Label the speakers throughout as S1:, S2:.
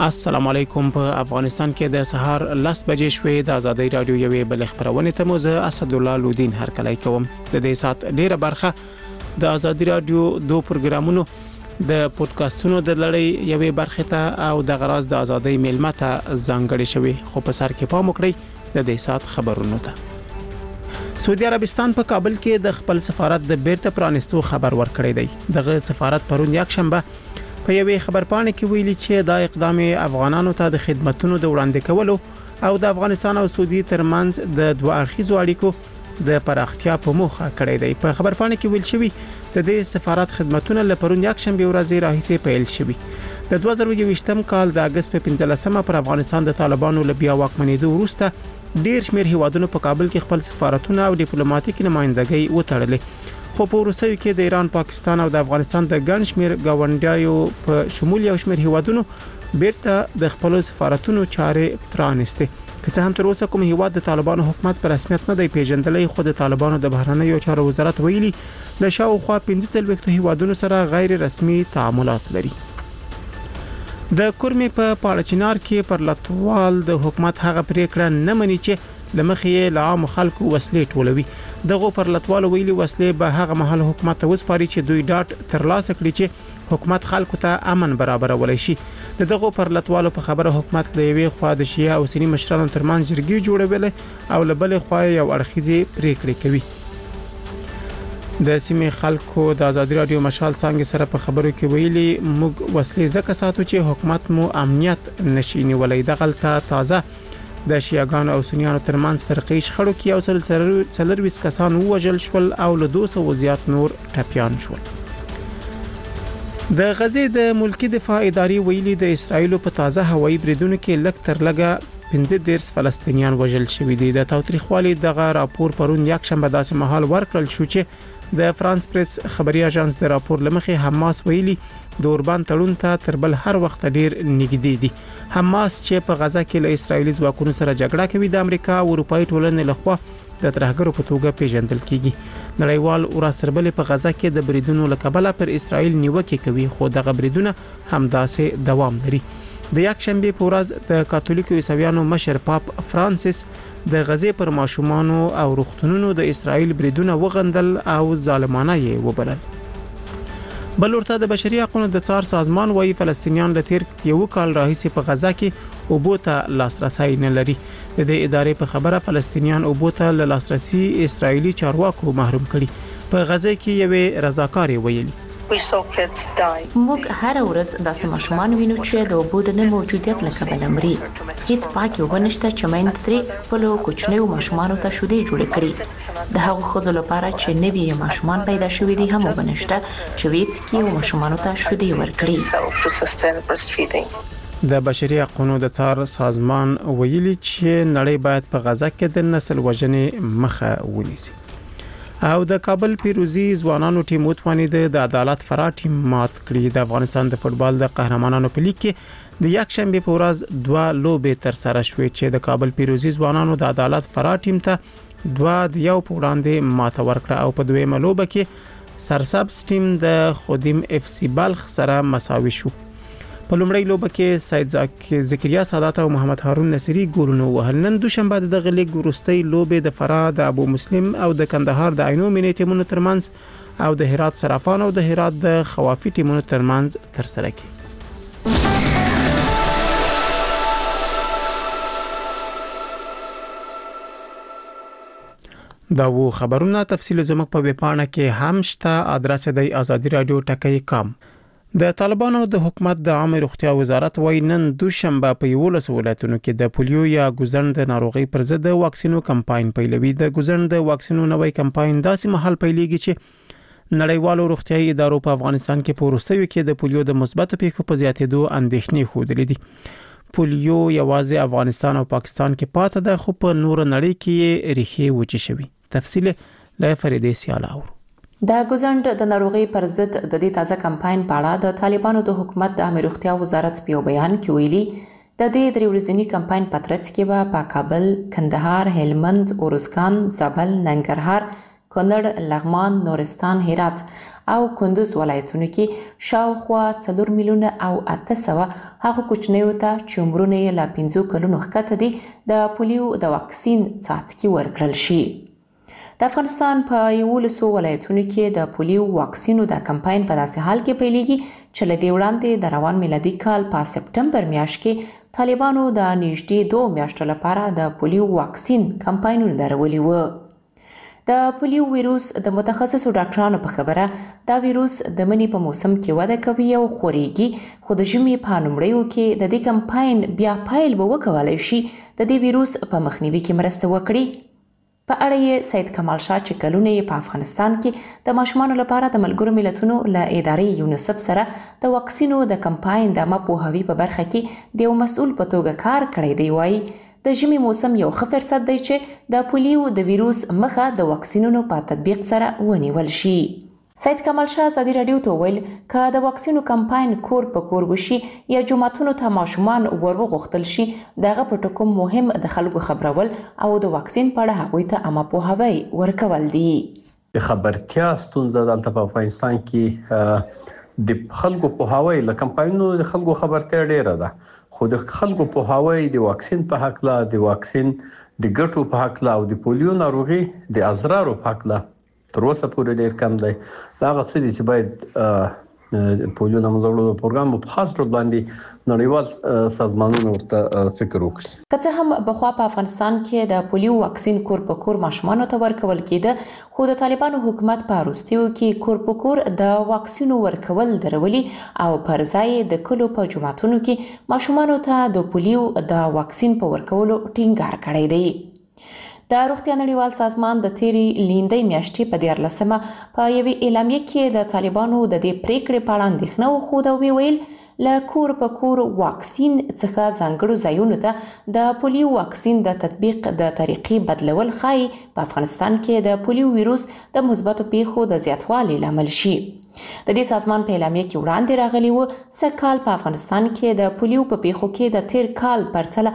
S1: السلام علیکم. په افغانستان کې د سهار 10 بجې شوې د ازادي رادیو یوې بل خبرونه ته موزه اسد الله لودین هرکلی کوم. د دې سات ډیره برخه د ازادي رادیو دوه پروګرامونو د پودکاسټونو د لړۍ یوې برخه ته او د غراز د ازادي میلمه ته ځانګړې شوې. خو په سر کې پام وکړئ د دې سات خبرونو ته. سعودي عربستان په کابل کې د خپل سفارت د بیرته پرانستو خبر ورکړی دی. دغه سفارت پرون یک شنبه په یوې خبرپاڼه کې ویلي چې دا اقدام افغانانو ته د خدماتو د وړاندې کولو او د افغانستان او سعودي ترمنځ د دوه اړخیزو اړیکو د پراختیا په موخه کړی دی. په خبرپاڼه کې ویل شوی د دې سفارت خدماتونه لپاره یک شنبه ورځ راهیسې پیل شوي. د 2023م کال د اگست په 15مه پر افغانستان د طالبانو لبیا واکمنېدو وروسته ډیر شمېر هیوادونو په کابل کې خپل سفارتونه او ډیپلوماټیک نمائندګۍ وتړلې. خو په وروستیو کې د ایران، پاکستان او د افغانستان د ګڼ شمېر گاونډیانو په شمول یو شمېر هیوادونو بیرته د خپل سفارتونو چارې پرانیستې. که څه هم تر اوسه کوم هیواد د طالبانو حکومت په رسمیت نه دی پیژندلی، خو د طالبانو د بهرنیو چارو وزارت ویلي له شاوخوا 15 هیوادونو سره غیر رسمي تعاملات لري. د کورمې په پاړچینار کې پر لټوال د حکومت هغه پریکړه نه مني چې لمخې له عام خلکو وسلې ټولوي. دغه پر لټوال ویلي وسلې به هغه محل حکومت ته وسپاري چې دوی ډاټ ترلاسه کړي چې حکومت خلکو ته امن برابرولای شي. دغه پر لټوالو په خبره حکومت له یوې خوا د شیعه او سنی مشرانو ترمنځ جرګې جوړولې او له بلې خوا یو اړخیزې پریکړې کوي. د سیمې خلکو د ازادي رادیو مشال څنګه سره په خبرو کې ویلي موږ وسلې زکه ساتو چې حکومت مو امنیت نشي نیولای. دغلطه تازه د شیعاګانو او سنیانو ترمنځ فرقي شخړو کې یو څلور کسان وژل شول او له 200 زیات نور ټپيان شول. د غزې د ملکی دفاع ادارې ویلي د اسرایل په تازه هوایي بریدونو کې لږ تر لږه 15 فلسطینیان وژل شوي دي. د تاوتریخوالي دغه راپور پرون یک شنبه داسې مهال ورکړل شو چې د فرانس پریس خبري اژانس د راپور لمخې حماس ویلي د اوربان تړون ته تر بل هر وخت ډیر نږدې دي. حماس چې په غزا کې له اسرایلی ځواکونو سره جګړه کوي د امریکا او اروپאי ټولنې لخوا د ترهګرو په توګه پیژندل کیږي. نړیوال ورسربلې په غزا کې د بریدونو لکبله پر اسرایل نیوکه کوي، خو دغه بریدونه همداسې دوام لري. د یک شنبه په ورځ د کاتولیکو عیسویانو مشر پاپ فرانسیس د غزې پر ماشومانو او روغتونونو د اسرایل بریدونه وغندل او ظالمانه یې وبلل. بل ورته د بشري حقوقو د څار سازمان وايي فلسطینیان له تیر یو کال راهیسې په غزا کې اوبو ته لاسرسي نه لري. د دې ادارې په خبره فلسطینیان اوبو ته له لاسرسي اسرایلی چارواکو محروم کړي. په غزا کې یوې رضاکارې ویلي
S2: موږ هر ورځ داسې ماشومان وینو چې د اوبو د نه موجودیت له کبله مري. هیڅ پاکي اوبه نشته چې میندې ترې خپلو کوچنیو ماشومانو ته شیدې جوړې کړي. د هغو ښځو لپاره چې نوي ماشومان پیدا شوي دي هم اوبه نشته چې ویڅکي او ماشومانو ته شیدې ورکړي.
S1: د بشري حقوقو د څار سازمان ویلي چې نړۍ باید په غزا کې د نسل وژنې مخه ونیسي. او د کابل پیروزی ځوانانو ټیم وتوانید د عدالت فرا ټیم مات کړی. د افغانستان د فوتبال د قهرمانانو په لیګ کې د یک شنبه په ورځ دوه لوبې تر سره شوې چې د کابل پیروزی ځوانانو د عدالت فرا ټیم ته دوه د یو په وړاندې ماته ورکړه او په دویمه لوبه کې سرسبز ټیم د خودیم اف سی بلخ سره مساوي شو. په لومړی لوبه کې سید زکریا سادات او محمد هارون نصری ګولونه وهل. نن دوشنبه د دغه لیګ وروستۍ لوبې د فرا د ابو مسلم او د کندهار د عینو مینې ټیمونو ترمنځ او د هرات صرافان او د هرات د خوافي ټیمونو ترمنځ تر سره کیږي. دا وو خبرونه تفصیل زموږ په ویبپاڼه کې هم شته. ادرس دی azadiradio.com. د طالبانو د حکومت د عامه روغتیا وزارت وايي نن دوشنبه په 11 ولایتونو کې د پولیو یا ګوزند ناروغي پر ضد د واکسینو کمپاین پیلوي. د ګوزند واکسینو نوې کمپاین داسې مهال پیلېږي چې نړیوالو روغتیايي ادارو په افغانستان کې په وروستیو کې د پولیو د مثبت پیښو په زیاتېدو اندېښنې خوده دي. پولیو یوازې افغانستان او پاکستان کې پاتې ده، خو په نور نړۍ کې ریښې وچې شوي. تفصیل له فریدې سیالاو.
S2: د ګوزند د ناروغي پر ضد د دې تازه کمپاین په اړه د طالبانو د حکومت د عامه روغتیا وزارت په بیان کې ویلي د دې دریورځنی کمپاین په ترڅ کې په کابل، کندهار، هلمند، اورزګان، زابل، ننګرهار، کونړ، لغمان، نورستان، هرات او کندوز ولایتونو کې شاوخوا 4 میلیونه او 800 هغه کوچنیو ته چې عمرونه یې له 15 کلونو ښکته دي د پولیو د واکسین څاڅکي ورکړل شي. د افغانستان په 11 ولایتونو کې د پولیو واکسینو د کمپاین په داسې حال کې پیلېږي چې له دې وړاندې د روان میلادي کال په سپټمبر میاشت کې طالبانو د نږدې 2 میاشتو لپاره د پولیو واکسین کمپاینونه درولي وو. د پولیو ویروس د متخصصو ډاکټرانو په خبره دا ویروس د مني په موسم کې وده کوي او خوريږي، خو د ژمي په لومړیو کې د دې کمپاین بیا پیل به وکولای شي د دې ویروس په مخنیوي کې مرسته وکړي. په اړه یې سید کمال شاه چې کلونه یې په افغانستان کې د ماشومانو لپاره د ملګرو ملتونو له ادارې یونیسف سره د واکسینو د کمپاین د عامه پوهاوي په برخه کې د یو مسؤل په توګه کار کړی دی. وایي د ژمي موسم یو ښه فرصت دی چې د پولیو د ویروس مخه د واکسینونو په تطبیق سره ونیول شي. سید کمال شاه ازادي راډیو ته ویل که د واکسینو کمپاین کور په کور وشي یا جوماتونو ته ماشومان ورغوښتل شي، دغه په ټکو مهم د خلکو خبرول او د واکسین په اړه هغوی ته عامه پوهاوی ورکول دي.
S3: د خبرتیا ستونزه دلته په افغانستان کې د خلکو پوهاوی له کمپاینونو د خلکو خبرتیا ډیره ده، خو د خلکو پوهاوی د واکسین په حق لا د واکسین د ګټو په حق لا او د پولیو ناروغي د اضرارو په حق لا تر اوسه پورې ډیر کم دی. دا هغه څه دي چې باید پولیو د مزړو پروګرام په خاص ډول باندې نړیوال سازمانونه ورته فکر وکړي.
S2: که څه هم بخوا په افغانستان کې د پولیو واکسین کور په کور ماشومانو ته ورکول کېده، خو د طالبانو حکومت په وروستیو کې کور په کور د واکسینو ورکول درولي او پر ځای د کلو په جوماتونو کې ماشومانو ته د پولیو د واکسین په ورکولو ټینګار کړی دی. د روغتیا نړیوال سازمان د تیرې لیندۍ میاشتې په 14مه په یوې اعلامیه کې د طالبانو د دې پریکړې په اړه اندېښنه وښوده او ویل له کور په کور واکسین څخه ځانګړو ځایونو ته د پولیو واکسین د تطبیق د طریقې بدلول ښایي په افغانستان کې د پولیو ویروس د مثبتو پیښو د زیاتوالي لامل شي. د دې سازمان په اعلامیه کې وړاندې راغلی و سږ کال په افغانستان کې د پولیو په پیښو کې د تیر کال پرتله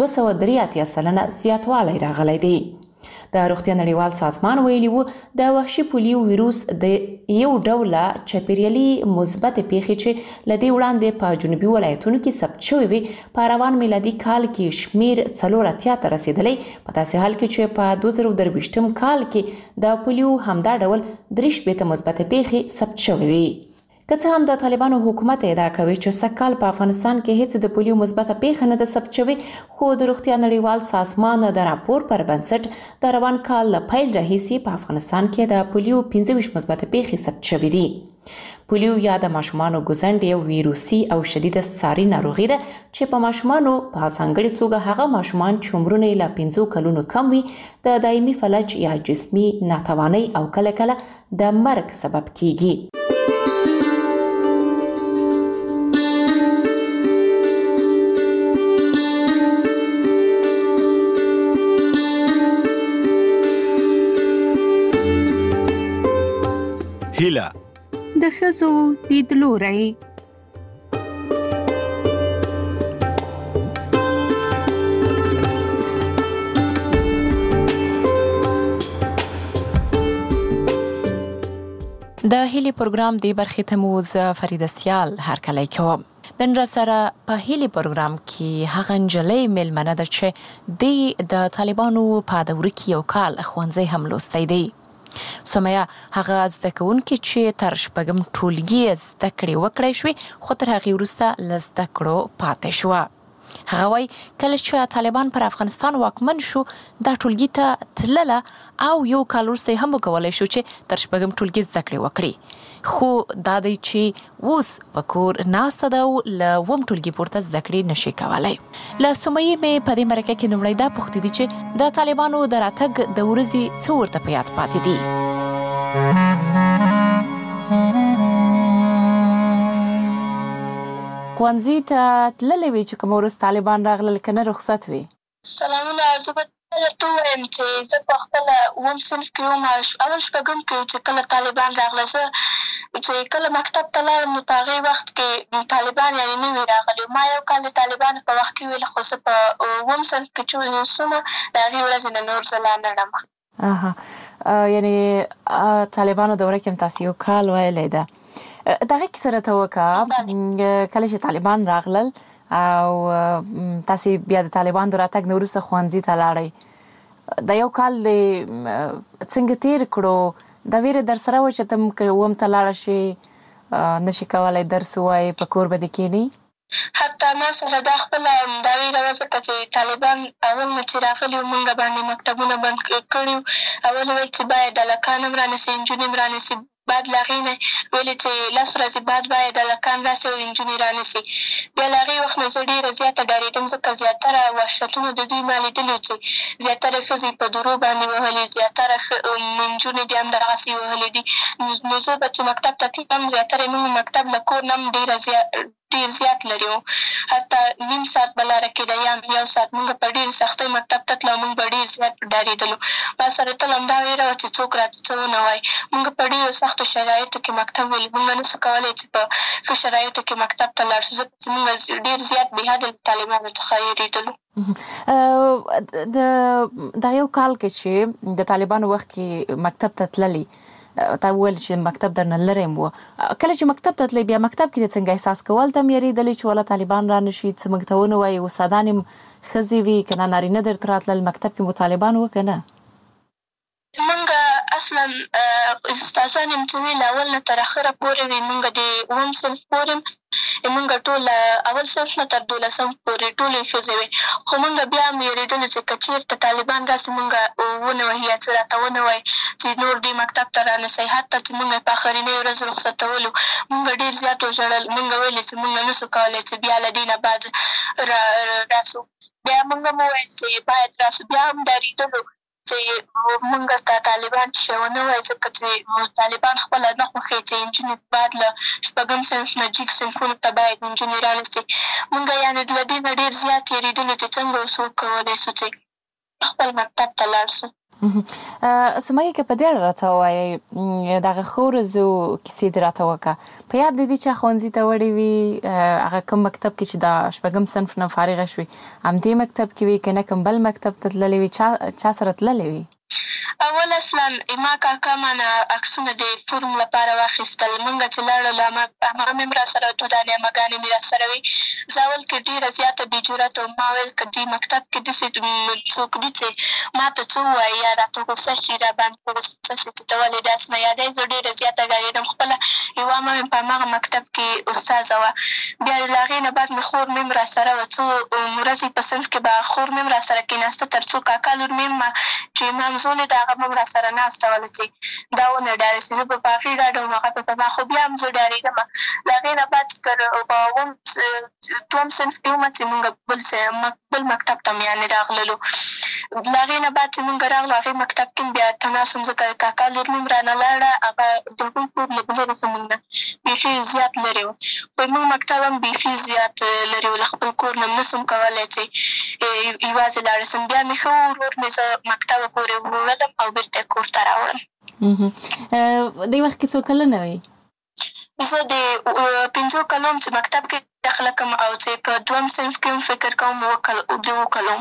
S2: 283% زیاتوالی راغلی دی. د روغتیا نړیوال سازمان ویلي و د وحشي پولیو ویروس د یو ډول چاپیریالي مثبت پیښې چې له دې وړاندې په جنوبي ولایتونو کې ثبت شوې وي په روان میلادي کال کې شمیر 4 ته رسیدلی، په داسې حال کې چې په 2023 کال کې د پولیو همدا ډول 3 مثبت پیښې ثبت شوې وي. که څه هم د طالبانو حکومت ادعا کوي چې سږ کال په افغانستان کې هیڅ د پولیو مثبته پیښه نه ده ثبت شوې، خو د روغتیا نړیوال سازمان د راپور پر بنسټ د روان کال له پیل راهیسې په افغانستان کې د پولیو 25 مثبته پیښې ثبت شوې دي. پولیو یا د ماشومانو ګوزنډ یو ویروسي او شدیده ساري ناروغي ده چې په ماشومانو په ځانګړې توګه هغه ماشومان چې عمرونه یې له 15 کلونو کم وي د دایمي فلج یا جسمي ناتوانۍ او کله کله د مرګ سبب کیږي.
S4: هیله
S5: د ښځو لیدلوری.
S2: د هیلي پروګرام دی برخې ته مو زه فرید استیال هرکلی کوم. نن را سره په هیلي پروګرام کې هغه نجلۍ میلمنه ده چې د طالبانو په دوره کې یو کال ښوونځی هم لوستی دی. سمیه هغه زده کوونکې چې تر 6 ټولګي زده کړې وکړی شوې، خو تر هغې وروسته له زده کړو پاتې شوه. هغه وایي کله چې طالبان پر افغانستان واکمن شو دا ټولګي ته تلله او یو کال وروسته هم وکولی شو چې تر 6 ټولګي زده کړې وکړي، خو دا دی چې اوس په کور ناسته ده او له 9 ټولګي پورته زده کړې نشي کولی. له سمیې مې په دې مرکه کې لومړی دا پوښتې دي چې د طالبانو د راتګ د ورځې څه ورته په یاد پاتې دي. ښوونځي ته تللی وې چې کوم ورځ طالبان راغلل که نه رخصت وې؟
S6: سلامونه، زه به درته ووایم چې زه په خپله 9م صنف کې وم، اول 6م کې چې کله طالبان راغله، زه چې کله مکتب ته لاړم نو په هغې وخت کې طالبان یعنې نه وي راغلي. ما یو کال د طالبانو په وخت کې ویل، خو زه په 9م صنف کې چې اوسم د هغې ورځې نه نور زه لا نه ړم.
S2: یعنی طالبانو دوره کې تاسو یو کال ویلې ده دغه کې سره توکا کله چې طالبان راغلل او تاسو بیا د طالبان دراتګ نورسته خوانځي ته لاړی د یو کال د څنګه تیر کړو د ویره در سره و چې تم کوم ته لاړ شي نشي کولای درس وای په کور باندې کېنی
S6: حتی ما سره دا خپل دا ویره وځکه چې طالبان اول نه چې راغلي مونږ باندې مکتبونه بند کړیو اول ویل چې باید هلکان هم رانسي نجونې هم رانسي بعد لاغې نه ویلې چې لس ورځې بعد باید هلکان راسي او نجونې رانسي بیا له هغې وخت نه زه ډېره زیاته ډارېدم ځکه زیاتره وحشتونه د دوی ما لیدلي چې زیاتره ښځې په درو باندې وهلي زیاتره نجونې دې هم دغسې وهلي دي نو زه به چې مکتب ته تلم زیاتره موږ مکتب له کور نه هم ډېر زیات لري و حتی نیم ساعت به لاره کېده یا یو ساعت موږ په ډېرې سختۍ مکتب ته تلو موږ به ډېر زیات ډارېدلو ما سره تل همدا ویره وه چې څوک راته څه ونه وایي موږ په ډېرو سختو شرایطو کې مکتب ولې موږ نشو کولی چې په ښه شرایطو کې مکتب ته لاړ شو ځکه چې موږ ډېر زیات بېحده له طالبانو څخه ویرېدلو
S2: د یو کال کې چې د طالبانو وخت کې مکتب ته تللی تا ویل چې مکتب درنه لرې مو کله چې مکتب ته تللی بیا مکتب کې څنګه احساس کول ته یریدلې چې ولا طالبان را نشي څه موږ ته ونه وایي استادان ښځې وي که نه نارینه درته راتلل مکتب کې مو طالبان وو که نه
S6: موږ اصلا استادان یم چې وي له اول نه تر اخره پورې وي موږ د اووم صنف پورې موږ ټول اول صنف نه تر 12 پورې ټولې ښځې وې خو موږ بیا هم ویرېدلو چې که چېرته طالبان راسي موږ ونه وهي یا څه راته ونه وایي چې نور دې مکتب ته رانسئ حتی چې موږ په آخرنۍ ورځ رخصتولو موږ ډېر زیات وژړل موږ ویلې چې موږ نسو کولی چې بیا له دې نه بعد راسو بیا موږ هم وویل چې باید راسو بیا هم ډارېدلو چې موږ ستا طالبان چې ونه وایي ځکه چې طالبان خپله نه خوښوي چې نجونې بعد له شپږم صنف نه جګ صنفونو ته باید نجونې رانسي موږ یعنې له دې نه ډېر زیات تېرېدلو چې څنګه اوس وکولی شو چې خپل مکتب ته لاړ شو
S2: سمیه که په دې راته ووایئ دغه ښو ورځو کیسې دې راته وکړه په یاد دې چې ښوونځي ته وړې وي هغه کوم مکتب کې چې د شپږم صنف نه فارغه شوې همدې مکتب کې وي که نه کوم بل مکتب ته تللې وي چا سره تللې وي
S6: اول اصلا ما کاکا مانه عکسونه د فورم لپاره واخیستل موږ چې لاړلو همغه مې هم راسره دوه دانې امهګانې مې راسره وي زه اول کې ډېره زیاته بې جرته وم ما ویل که دې مکتب کې داسې څوک دي چې ما ته څه ووایي یا راته غوسه شي راباندې په غوسه شي چې ته ولې داسې نه یادوې زه ډېره زیاته ډارېدم خپله یوه مه مې په همغه مکتب کې استاذه وه بیا له هغې نه بعد مې خور مې هم راسره وه څو ورځې په صنف کې به خور مې هم راسره کېناسته تر څو کاکا لور مې هم چې منځولې د هغه به هم راسره ناسته وله چې دا ونه ډارې چې زه به په هغې ډاډه وم هغه به په ما خو بیا هم زه ډارېدم له هغې نه بعد تر دوم صنف کې ومه چې مونږ بل مکتب ته مې یعنې راغللو له هغې نه بعد چې مونږ راغلو هغې مکتب کې بیا تناس وم ځکه کاکا لور مې هم رانه لاړه هغه د هغوی کور لږ لرې زمونږ نه بیخي زیات لرې و خو زمونږ مکتب هم بیخي زیات لرې و له خپل کور نه نسم کولی چې یوازې لاړه سم بیا مې ښه ورور مې زه مکتبه پورې وړلم او بېرته یې کور ته راوړم
S2: دې وخت کې څو کلونه وې
S6: زه د 5 کلوم چې مکتب کې داخله کوم او چې په دوم صنف کې هم فکر کوم 2 کلوم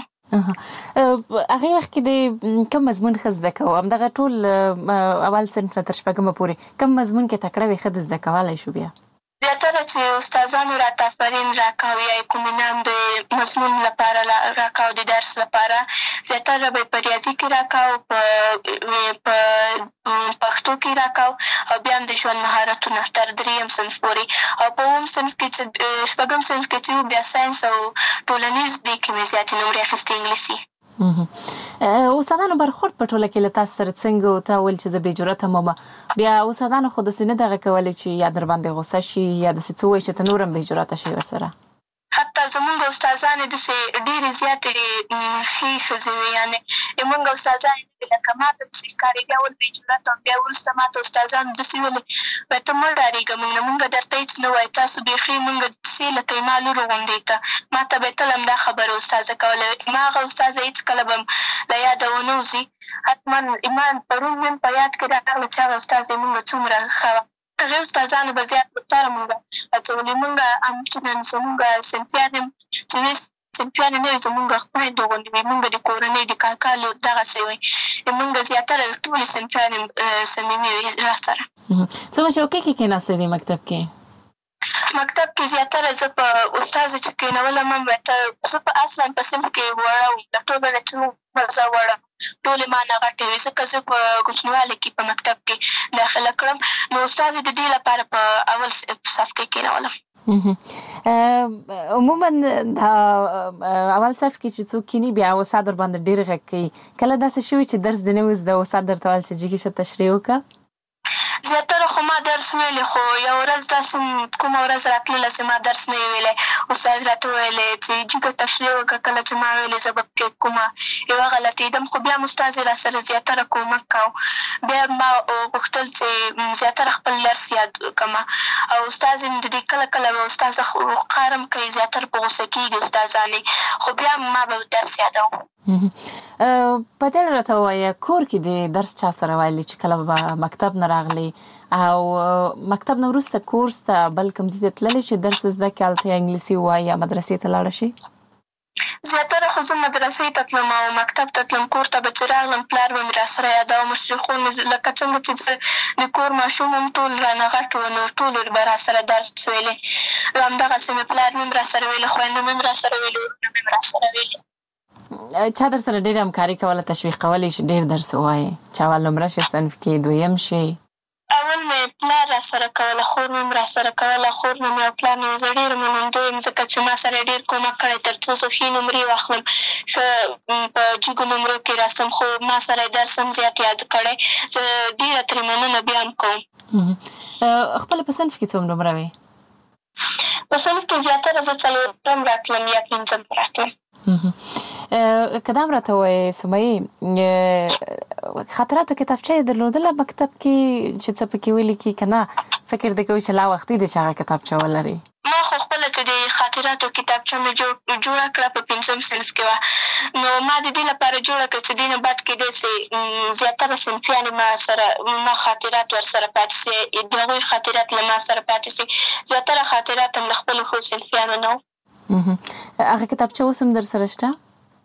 S2: هغې وخت کې د کوم مضمون ښه زده کوو همدغه ټول اول صنف نه تر شپږمه پورې کوم مضمون کې تکړه وې ښه د زده کولی شو بیا
S6: زیاتره چې استادانو راته آفرین راکاو یا کوم انعام د مضمون لپاره راکاو د درس لپاره زیاتره به په ریاضي کې راکاو په پښتو کې راکاو او بیا هم د ژوند مهارتونه تر 3م صنف پورې او په 9م صنف کې چې 6م صنف کې چې بیا ساینس او ټولنیز دې کې مې زیاتې نمرې اخیستې انګلیسي
S2: استادانو برخورد په ټوله کې له تاسو سره څنګه تا ویل چې زه بې جرته یم بیا استادانو خو داسې نه دغه کولی چې یا در باندې غوسه شي یا داسې څه وایي چې ته نور هم بې جرته شي ورسره
S6: حتی زمونږ استادانې داسې ډېرې زیاتې ښې ښځې وې یعنې زمونږ استادانې نه وې لکه ما ته داسې ښکارېدې اول بې جرته وم بیا وروسته ما ته استادانو داسې ویلې وایي ته مه ډارېږه موږ نه موږ درته هېڅ نه وایو تاسو بیخي موږ داسې لکه زما لور غوندې ته ما ته به یې تل همدا خبره استاذه کوله ما هغه استاذه هېڅکله به له یاده ونه وځي حتما ما پرون مې په یاد کې راغله چې هغه استاذه موږ څومره ښه وه هغې استادانو به زیات بهتره موږ هڅولي موږ همچنان زموږ صنفیان هم چې صنفیان نه زمونږ خویندو غوندې وي، مونږ د کورنۍ د کاکا لور دغسې وي، مونږ زیاتره ټولې صنفیانې صمیمي وي راسره.
S4: څه مشوقې کې کېناستې دې مکتب کې؟
S6: مکتب کې زیاتره زه په استازو چې کېنولم هم زه په اصلا په صنف کې وړه وم، د ټولو نه چې زه وړه ټولې ما نه غټې وې، ځکه زه په کوچنیوالي کې په مکتب کې داخله کړم، نو استازې د دې لپاره په اول صف کې کېنولم.
S4: عموما دا اول صف کې چې څوک کینی بیا استاد در باندې ډېر غږ کوي، کله داسې شوي چې درس دې نه وي زده استاد درته ویل چې جګې شه تشریح وکړه؟
S6: زیاتره خو ما درس ویلی، خو یو ورځ داسې کومه ورځ راتلله چې ما درس نه وي ویلی، استاد راته ویلی چې جګه تشریح وکړه، کله چې ما ویلې زه به پکې کومه یوه غلطېدم، خو بیا م استاد یې راسره زیاتره کومک کوو، بیا ما غوښتل چې زیاتره خپل درس یاد کړمه، او استاد یې د دې کله کله به استاد قهرم کوي، زیاتره په غوسه کېږي استادانې، خو بیا ما به درس یادوم.
S4: په دې راته ووایه کور کې د درس چا سره ویلي چې کله به مکتب نه راغلی او مکتب نه وروسته کورس ته بل کوم ځای ته تللی چې درس زده کړې، هلته یا انګلیسي ووایي یا مدرسې ته لاړه شي؟
S6: زیاتره خو زه مدرسې ته تلم او مکتب ته تلم، کور ته به چې راغلم پلار به مې راسره یاداوه، مشرخون مې لکه څنګه چې زه د کور ماشوم هم ټول رانه غټ وو، نو ټولو به راسره درس ویلی، همدغسې مې پلار مې هم راسره ویلی، خویندو مې هم راسره ویلي، ورونه مې هم راسره ویلي.
S4: چا در سره ډېره همکاري کوله، تشویق کولی چې ډېر درس ووایې، چې اول نمره شي صنف کې دویم شي؟
S6: اول مې پلار راسره کوله، خور مې هم راسره کوله، خور مې او پلار مې زه ډېره منندوی یم، ځکه چې ما سره ډېر کومک کړی تر څو زه ښې نمرې واخلم، ښه په جګو نمرو کې راسم، خو ما سره یې درس هم زیات یاد کړی، زه ډېره ترې مننه بیا هم کوم.
S4: خپله په صنف کې څوم نمره وې؟
S6: په صنف کې زیاتره زه څلورم راتلم یا پنځم راتلم.
S4: که دا هم راته ووایې سمیې، خاطراتو کتابچه یې درلودله مکتب کې چې څه پکې ولیکي که نه فکر دې کوي چې لا وختي دی چې هغه کتابچه ولري؟
S6: ما خو خپله چې د خاطراتو کتابچه مې جوړه کړه په پنځم صنف کې وه، نو ما د دې لپاره جوړه کړه چې دې نه بعد کېدی سي زیاتره صنفیانې ما خاطرات ورسره پاتې سي، د هغوی خاطرات له ما سره پاتې سي، زیاتره خاطرات هم له خپلو ښو صنفیانو نه وو.
S4: هغه کتابچه اوس هم در سره شته؟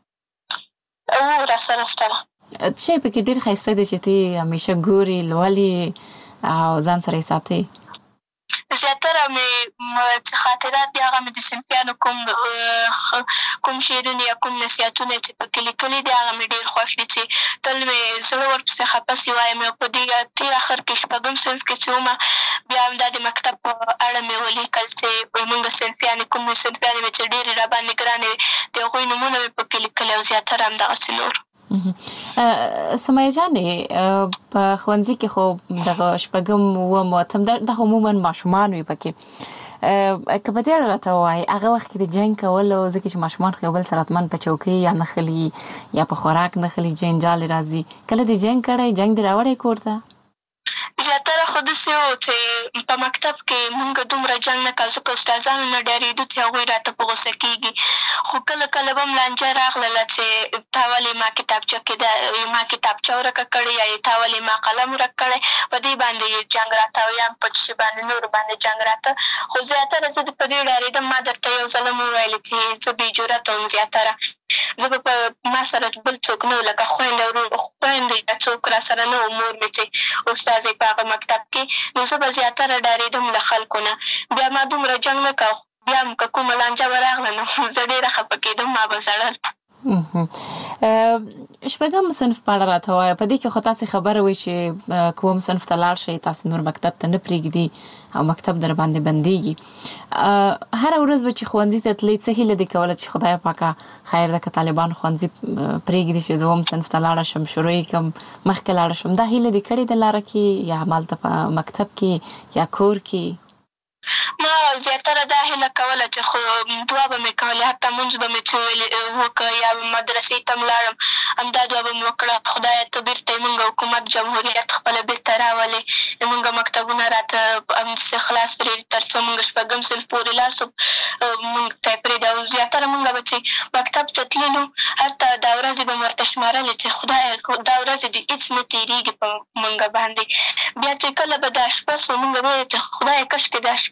S6: راسره شته.
S4: څه شی پکې ډېر ښایسته دی چې تی همیشه ګوري، لولي او ځان سره یې ساتي؟
S6: زیاتره مې خاطرات دي هغه مې د صنفیانو کوم شعرونه یا کوم نصیحتونه چې پکې لیکلي دي هغه مې ډېر خوښ دي، چې تل مې زړه ورپسې خفه سي وایم، او په دې تېر اخر کې شپږم صنف کې چې ومه بیا هم دا د مکتب په اړه مې ولیکل چې زموږ صنفیانې کوم صنفیانې مې چې ډېرې راباندې ګرانې وې د هغوی نومونه مې پکې لیکلي، او زیاتره همدغسې نور.
S4: سمیه جانې په ښوونځي کې خو دغه شپږم اووم اتم دا عموما ماشومان وي پکې، که په دې اړه راته ووایي هغه وخت کې د جنګ کولو، ځکه چې ماشومان خو یو بل سره حتمن په چوکۍ یا نښلي یا په خوراک نښلي، جنجال راځي، کله دې جنګ کړی، جنګ دې راوړی کور ته؟
S6: زیاتره خو داسې و چې په مکتب کې مونږ دومره جنګ نه کړ، ځکه استادانو نه ډارېدو چې هغوی راته په غوسه کېږي، خو کله کله به هم لانجه راغلله چې تا ولې ما کتابچه کې ما کتابچه ورکه کړې یا تا ولې ما قلم ورک کړی، په دې باندې جنګ راته، او یا په شي باندې نورو باندې جنګ راته، خو زیاتره زه په دې ډارېدم. ما درته یو ځل هم وویلې چې زه بې جرأته وم، زیاتره زه به په ما سره بل څوک نه و، لکه خویندې یا څوک را سره نه و، مور مې چې استازی په هغه مکتب کې، نو زه به زیاتره ډارېدم له خلکو نه. بیا ما دومره جنګ نه کوه، بیا هم که کومه لانجه به راغله نو زه ډېره خفه کېدم، ما به ژړل.
S4: شپږم صنف په اړه راته ووایه، په دې کې خو تاسې خبره وئ چې کوم صنف ته لاړ شئ، تاسې نور مکتب ته نه پرېږدي او مکتب در باندې بندېږي. هره ورځ به چې ښوونځي ته تلئ څه هیله دې کوله چې خدای پاکه خیر ده که طالبان ښوونځي پرېږدي چې زه اووم صنف ته لاړه شم، شروع یې کړم، مخکې لاړه شم، دا هیله دې کړې ده لاره کې یا همالته په مکتب کې یا کور کې؟
S6: ما زیاتره دا هیله کوله چې خو دعا به مې کولې، حتی مونځ به مې څه وکړه یا مدرسې ته م لاړم، همدا دعا به مې وکړه، خدایه ته بېرته یې مونږ حکومت جمهوریت خپله بېرته راولې، مونږ مکتبونه راته همداسې خلاص پرېږدي تر څو مونږ شپږم صنف پورې لاړ شو، مونږ ته یې پرېږدي. او زیاتره مونږ به چې مکتب ته تللو هلته دا ورځې به مې ورته شمارلې چې خدایه دا ورځې دې هېڅ نه تېرېږي په مونږ باندې. بیا چې کله به دا شپه سو مونږ به ویل چې خدایه کاشکې دا شپه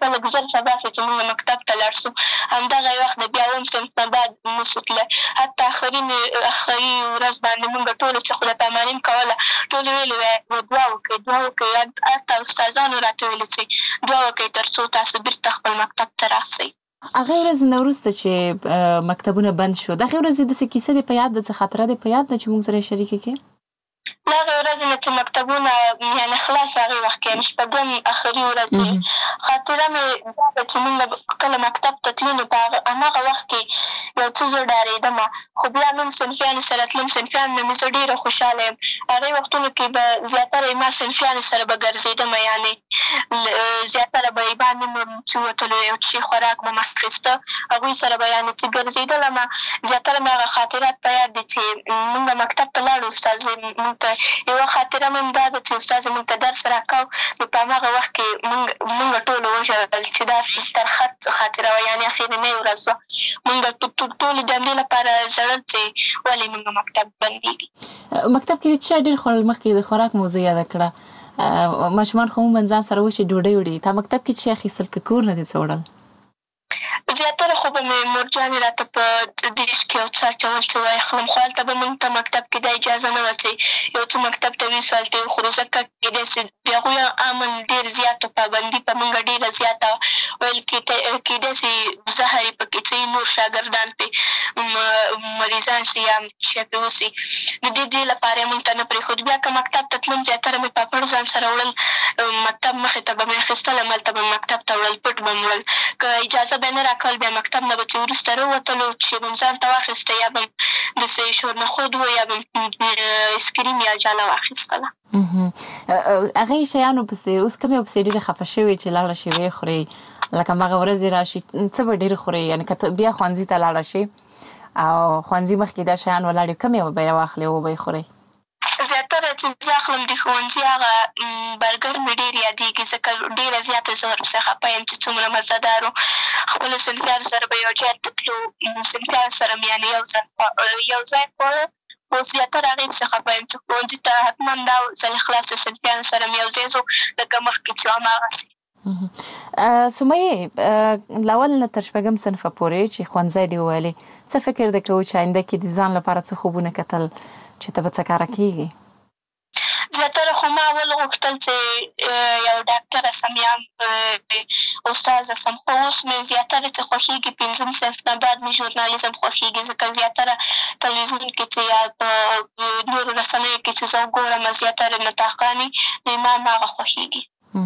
S6: شپه لږ زر سبا سه چې موږ مکتب ته لاړ سو. همدغه وخت د بیا اووم صنف نه بعد نسو تللی. حتی آخري ورځ باندې موږ ټولو چې خدای پاماني کوله ټولو ویلې وی دعا وکړئ. حتی استادانو راته ویلي چې دعا وکړئ تر څو تاسو بیرته خپل مکتب ته راسئ.
S4: هغه ورځ نه وروسته چې مکتبونه بند شو، دغه ورځ داسې کیسه دې په یاد ده، څه خاطره دې په یاد ده چې موږ سره یې شریکه کړې؟
S6: هغه ورځ نه چې مکتبونه یعنې خلاص هغې وخت کې یعنې شپږم آخري ورځ خاطره مې دا ده چې موږ کله مکتب ته تلو نو په هماغه وخت کې یو څه زه ډارېدم، خو بیا نوم صنفیانو سره تلم. صنفیانو نه مې زه ډېره خوشحاله یم. هغې وختونو کې به زیاتره ما صنفیانو سره به ګرځېدم، یعنې زیاتره به یې باندې مې چې وتلو یو څه خوراک به مې اخېسته، هغوی سره به یعنې چې ګرځېدلم. زیاتره مې هغه خاطرات په یاد دي چې موږ مکتب ته لاړو. استاد موږ ته یوه خاطره مې هم دا ده چې استاد موږ ته درس راکاو نو په هماغه وخت کې موږ ټولو وژړل چې دا ترخه خاطره وه، یعنې اخرنۍ ورځ وه. موږ ټولو د همدې لپاره ژړل چې ولې موږ مکتب بندېږي.
S4: مکتب کې څه ډېر خوړل؟ مخکې د خوراک موضوع یاده کړه. ماشومان خو عموماً ځان سره وشي ډوډۍ وړي. تا مکتب کې څه اخیستل که کور نه دې څه وړل؟
S6: زیاتره خو به مې مورجانې راته په دیش کې یو څه اچول چې واخلم، خو هلته به موږ ته مکتب کې دا اجازه نه وه چې یو څه مکتب ته ویسو هلته وخورو، ځکه کېدای سي د هغوی امن ډېر زیات و، پابندي په موږ ډېره زیاته وه. ویل کېدای سي زهر یې پکې څه نور شاګردان پرې مریضان سي یا شی پرې وسي، د دې لپاره یې موږ ته نه پرېښود. بیا که مکتب ته تلم زیاتره مې پاپړ ځان سره وړل، مکتب مخې ته به مې اخېستل، هملته به مې مکتب ته وړل، پټ به مې وړل. که اجازه به یې نه راکول بیا مکتب نه به چې وروسته راووتلو چې به مې ځان ته واخېسته، یا به داسې شورنخود و یا به اسکریم یا جاله واخېستله.
S4: هغې شیانو پسې اوس کوم یو پسې ډېرې خفه شوې چې لاړه شي ویې خورې؟ لکه هماغه ورځې راشي څه به ډېر خورې؟ یعنې که ته بیا ښوونځي ته لاړه شي او ښوونځي مخکې دا شیان ولاړ وي، کوم یو به یې واخلې او به یې خورې؟
S6: زیاتره چې زه اخلم د ښوونځي هغه برګر مې ډېر یادېږي، ځکه ډېره زیاته زه ورپسې خفه یم چې څومره مزهدار و. خپلو صنفیانو سره به یو ځای ته تلو، صنفیانو سره مې یعنې یو ځای خوړه، خو زیاتره هغې پسې خفه یم چې ښوونځي ته حتما دا ځلې خلاص صنفیانو سره مې یو ځای ځو لکه مخکې چې هماغسې.
S4: سمیه، له اول نه تر شپږم صنفه پورې چې ښوونځی دې وویلې، څه فکر دې کوو چې آینده کې د ځان لپاره څه خوبونه کتل چې ته به څه کاره کېږي؟
S6: زیاتره خو ما اول غوښتل چې یو ډاکټره سم یا استاذه سم، خو اوس مې زیاتره چې خوښېږي پنځم صنف نه بعد مې ژورنالیزم خوښېږي، ځکه زیاتره تلویزیون کې چې یا په نورو رسنیو کې چې زه وګورم زیاتره نطاقانې نو ما هماغه خوښېږي.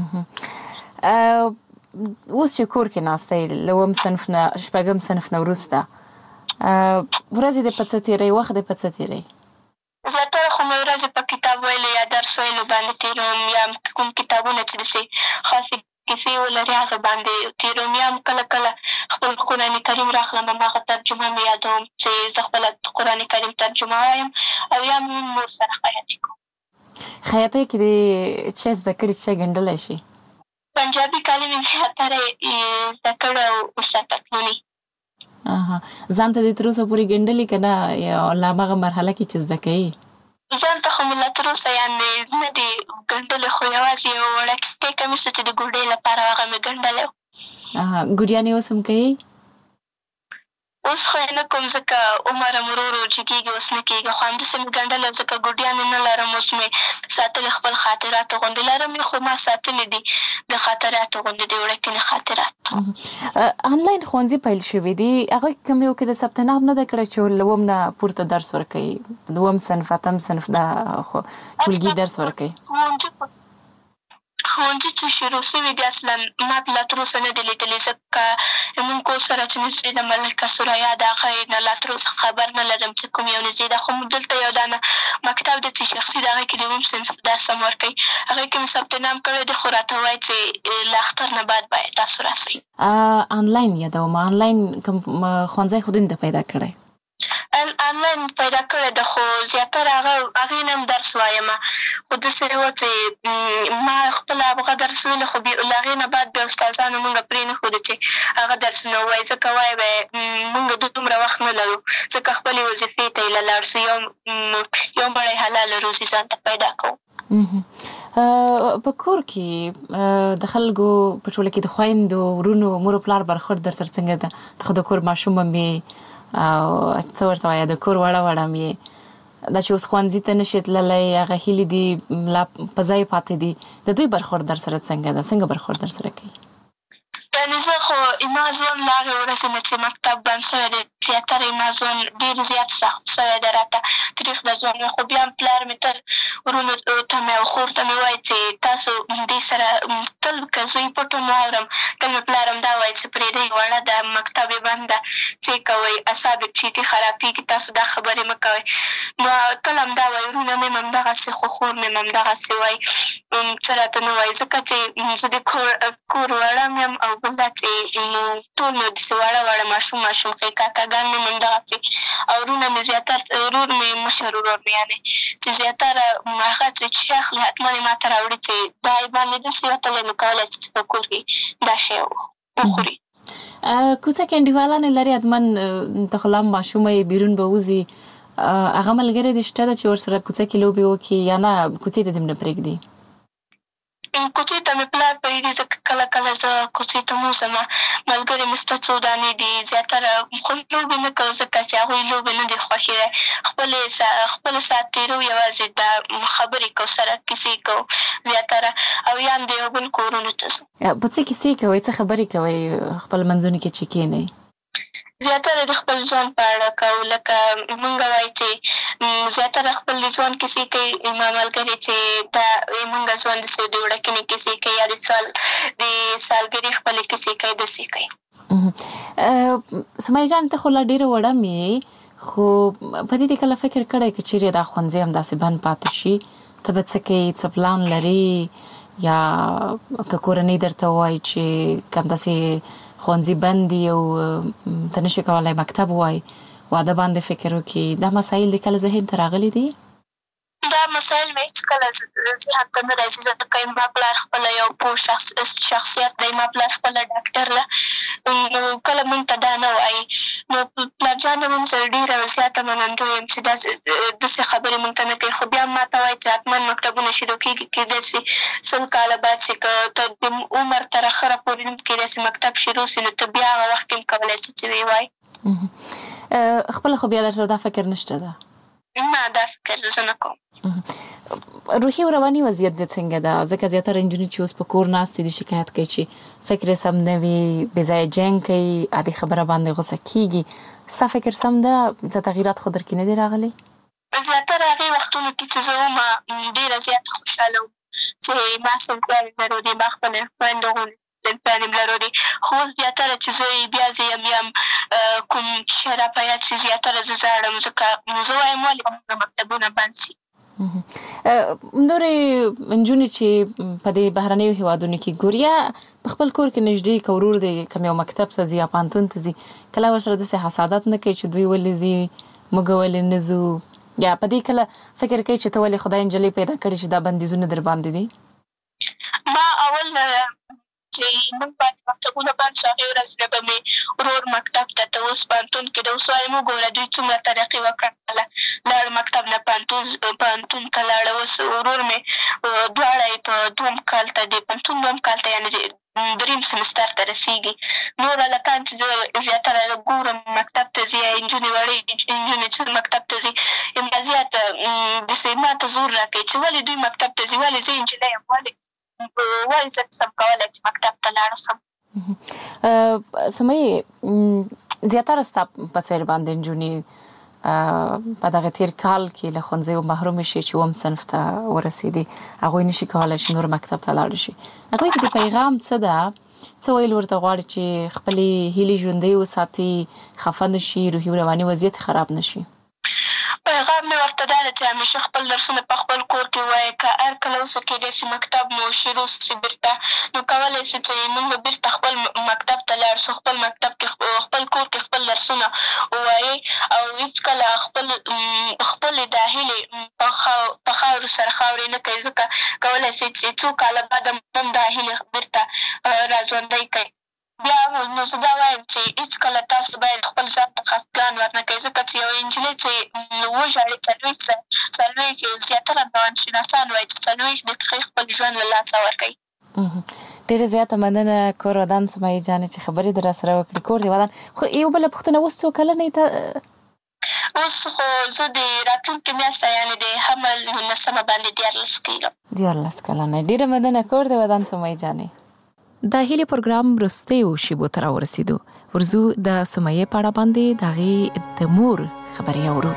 S4: اوس چې کور کې ناسته یې له اووم صنف نه شپږم صنف نه وروسته ورځې دې په څه تېروي، وخت دې په څه تېروي؟
S6: زیاتره خو مې ورځې په کتاب ویلو یا درس ویلو باندې تېروم، یا کوم کتابونه چې داسې خاصې کیسې ولري هغه باندې تېروم، یا کله کله خپل قرآن کریم راخلم هماغه ترجمه مې یادوم چې زه خپله قرآن کریم ترجمه وایم، او یا مې مور سره خیاطي کوم.
S4: خیاطۍ کې دې څه زده کړي چې ګنډلی شي؟
S6: پنجابي کالي مې زیاتره زده کړی او ورسره پتلونې.
S4: ځان ته دې تر اوسه پورې ګنډلي که نه، یا لا هماغه مرحله کې چې زده کوې؟
S6: ځان ته خو مې لا تر اوسه یعنې نه دي ګنډلې، خو یوازې یو وړوکی کمیس چې د ګوډۍ لپاره هغه مې ګنډلی و.
S4: ګوډیانې اوس هم کوې؟
S6: اوس خو یې نه کوم ځکه عمر هم ورو ورو جګېږي، اوس نه کېږي، خو همداسې مې ګنډلی ځکه ګوډیانې نه لرم، اوس مې ساتلې خپل خاطراتو غوندې لرم یې، خو ما ساتلې دي د خاطراتو غوندې د وړکینې خاطرات.
S4: آنلاین ښوونځي پیل شوي دي، هغوی کوم یو کې د ثبت نام نه ده کړی چې له اووم نه پورته درس ورکوي، د اووم صنف اتم صنف دا ټولګي درس ورکوي؟
S6: ښوونځي چې شروع شوي دي اصلا ما لا تر اوسه نه دي لیدلي، ځکه موږ کور سره چې نږدې ده ملکه سریا د هغې نه لا تر اوسه خبر نه لرم چې کوم یو نږدې ده، خو دلته یو دانه مکتب دی چې شخصي د هغې کې د اووم صنف درس هم ورکوي، هغې کې مې ثبت نام کړی دی، خو راته وایي چې له اختر نه بعد باید تاسو راسئ.
S4: آنلاین یادوم، آنلاین کوم ښوونځی خو دې نه ده پیدا کړی؟
S6: آنلاین پیدا کړی ده، خو زیاتره هغې نه هم درس وایم، خو داسې وه چې ما خپله هغه درس ویلو، خو له هغې نه بعد بیا استادانو موږ پرېنښودو چې هغه درسونه ووایي، ځکه وایي به موږ دومره وخت نه لرو، ځکه خپلې وظیفې ته یې له لاړ شو، یو مړی حلاله روزي ځان ته پیدا کوو.
S4: په کور کې د خلکو په ټوله کې د خويندو ورونو مور پلار برخورد در سره څنګه ده د خود کور ماشوم مې او څو ورته وایي د کور وړه مې دا چې اوس خوانځي ته نشي تللی هغه هیلې دي لا په ځای پاتې دي د دوی برخورد در سره څنګه برخورد در سره کوي
S6: یعنې زه خو ما ځوان له هغې ورځې نه چې مکتب بند شوی دی زیاتره ما ځوان ډېر زیات سخت شوی دی راته تریخ د ځوان خو بیا هم پلار مې تل ورونو ته مې او خور ته مې وایي چې تاسو دې سره تل که زه یې پټ هم واورم تل مې پلار هم دا وایي چې پرېږدئ وړه ده مکتب یې بند ده څه کوئ اعصاب یې چیټي خرابېږي تاسو دا خبرې مه کوئ نو تل هم دا وایي ورونه مې هم همدغسې خو خور مې هم همدغسې وایي څه راته نه وایي ځکه چې زه د کور وړه مې یم او بل دا چې ټول مې داسې وړه ماشوم ښې کاکاګان مې هم همدغسې او ورونه مې زیاتره ورور مې مشر ورور مې یعنې چې زیاتره هغه چې اخلي حتما یې ما ته راوړي چې دا یې باندې داسې وتلی نو کولی چې په کور کې دا شی وخوري
S4: کوڅه کې انډیوالانې لري حتما ته خو لا ماشومه یې بیرون به وځي هغه ملګری دې شته ده چې ورسره کوڅه کې لوبې وکړي یا نه کوڅې ته دې هم نه پرېږدي
S6: کوڅې ته مې پلار پرېږدي ځکه کله زه کوڅې ته مو ځم ملګري مې شته څو دانې دي زیاتره خو لوبې نه کوو ځکه چې هغوی لوبې نه دي خوښې دی خپل ساعت تېرو یوازې دا خبرې کوو سره کیسې کوو زیاتره او یا هم د یو بل کورونو ته ځو
S4: په څه کیسې کوئ څه خبرې کوئ خپل منځونو کې چې کښېنئ
S6: زیاتره د خپل ځوان په اړه کوو لکه مونږ وایي چې زیاتره خپل د ځوان کیسې کوي ما ملګري چې دا مونږ ځوان داسې د وړکینې کیسې کوي یا د سالګرې خپلې کیسې کوي داسې کوي
S4: سمیه جان ته خو لا ډېره وړه مې خو په دې دې کله فکر کړی که چیرې دا ښوونځی همداسې بند پاتې شي ته به څه کوې څه پلان لرې یا که کورنۍ درته ووایي چې که همداسې ښوونځي بند دي او ته نشي کولی مکتب ووایي واده باندې فکر وکړي دا مسایل دې کله ذهن ته راغلي دي
S6: دا مسایل مې هېڅکله ذهن ته نه راځي ځکه ما پلار خپله یو پوه شخصیت دی ما پلار خپله ډاکټر ده نو کله موږ ته دا نه وایي نو پلار جان هم زه ډېره زیاته منندوی یم چې داسې خبرې موږ ته نه کوي خو بیا هم ما ته وایي چې حتما مکتبونه شروع کېږي کېدای شي 100 کاله بعد چې که ته د عمر تر اخره پورې هم کېدای شي مکتب شروع شي نو ته بیا هغه وخت کې هم کولی شي چې ویې وایي
S4: خپله خو بیا درته دا فکر نشته ده
S6: نه دا فکر زه نه کوم
S4: روحي او رواني وضعیت دې څنګه ده ځکه زیاتره نجونې چې اوس په کور ناستې دي شکایت کوي چې فکر یې سم نه وي بې ځایه جنګ کوي عادي خبره باندې غوسه کېږي ستا فکر سم ده څه تغیرات خو در کې نه دي راغلي
S6: زیاتره هغې وختونو کې چې زه وم ډېره زیاته خوشحاله وم چې ما صنفیان لرو دي ما خپل خویندو صنفیان هم لرو دي خو اوس زیاتره چې زه بیا زه یم کوم شی راپه یاد شي زیاتره زه زاړم ځکه زه وایم ولې موږ مکتبونه بند شي
S4: نورې نجونې چې په دې بهرنیو هېوادونو کې ګوري یا په خپل کور کې نږدې که ورور دی کوم یو مکتب ته ځي یا پوهنتون ته ځي کله ورسره داسې حسادت نه کوي چې دوی ولې ځي موږ ولې نه ځو یا په دې کله فکر کوي چې ته ولې خدای نجلۍ پیدا کړې چې دا بندیزونه در باندې دي
S6: ما اول چې موږ باندې مکتبونه بند شو هغې ورځ نه به مې ورور مکتب ته اوس پوهنتون کې ده اوس وایم وګوره دوی څومره ترقي وکړله لاړ مکتب نه پوهنتون ته لاړه اوس ورور مې دواړه یې په دوم کال ته د پوهنتون دوم کال ته یعنې دریم سمستر ته رسېږي نور هلکان چې زه زیاتره ګورم مکتب ته ځي یا نجونې وړې نجونې چې مکتب ته ځي همدا زیات داسې ما ته زور راکوي چې ولې دوی مکتب ته ځي ولې زه نجلۍ یم ولې زه نسم کولی چې مکتب ته لاړ شم
S4: سمیه زیاتره ستا په څېر باندې نجونې په دغه تېر کال کې له ښوونځیو محرومې شي چې اووم صنف ته ورسېدې هغوی نشي کولی چې نور مکتب ته لاړ شي هغوی کې د پیغام څه ده څه ویل ورته غواړي چې خپلې هیلې ژوندۍ وساتي خفه نه شي روحي او رواني وضعیت خراب نه شي
S6: پیغام مې ورته دا ده چې همیشه خپل درسونه په خپل کور کې ووایه که هر کله اوسه کېدای شي مکتب مو شروع شي بیرته نو کولی شي چې موږ بیرته خپل مکتب ته لاړ شو خپل مکتب کې خپل کور کې خپل درسونه ووایي او هېڅکله خپلې دا هیلې په خاورو سره خاورې نه کوي ځکه کولی شي چې څو کاله بعد هم دا هیلې بیرته راژوندۍ کوي بیا نو زه دا وایم چې هېڅکله تاسو باید خپل ځان ته خفګان ورنکړئ، ځکه چې یوه نجلۍ چې وژاړي څلوېښت زیاتره روانشناسان وایي چې 40 دقیقې خپل ژوند له لاسه ورکوي.
S4: ډېره زیاته مننه کور ودان سمیه جانې چې خبرې در سره وکړې. کور دې ودان. خو یو بله پوښتنه، اوس څو کلنې ته؟
S6: اوس خو زه د راتلونکې میاشته یعنې د حمل 19 باندې 14 کېږم.
S4: 14 کلنه. ډېره مننه کور دې ودان سمیه جانې. د هیلې پروګرام وروستیو شیبو ته راورسېدو. ورځو د سمیه په اړه باندې د هغې د مور خبرې اورو.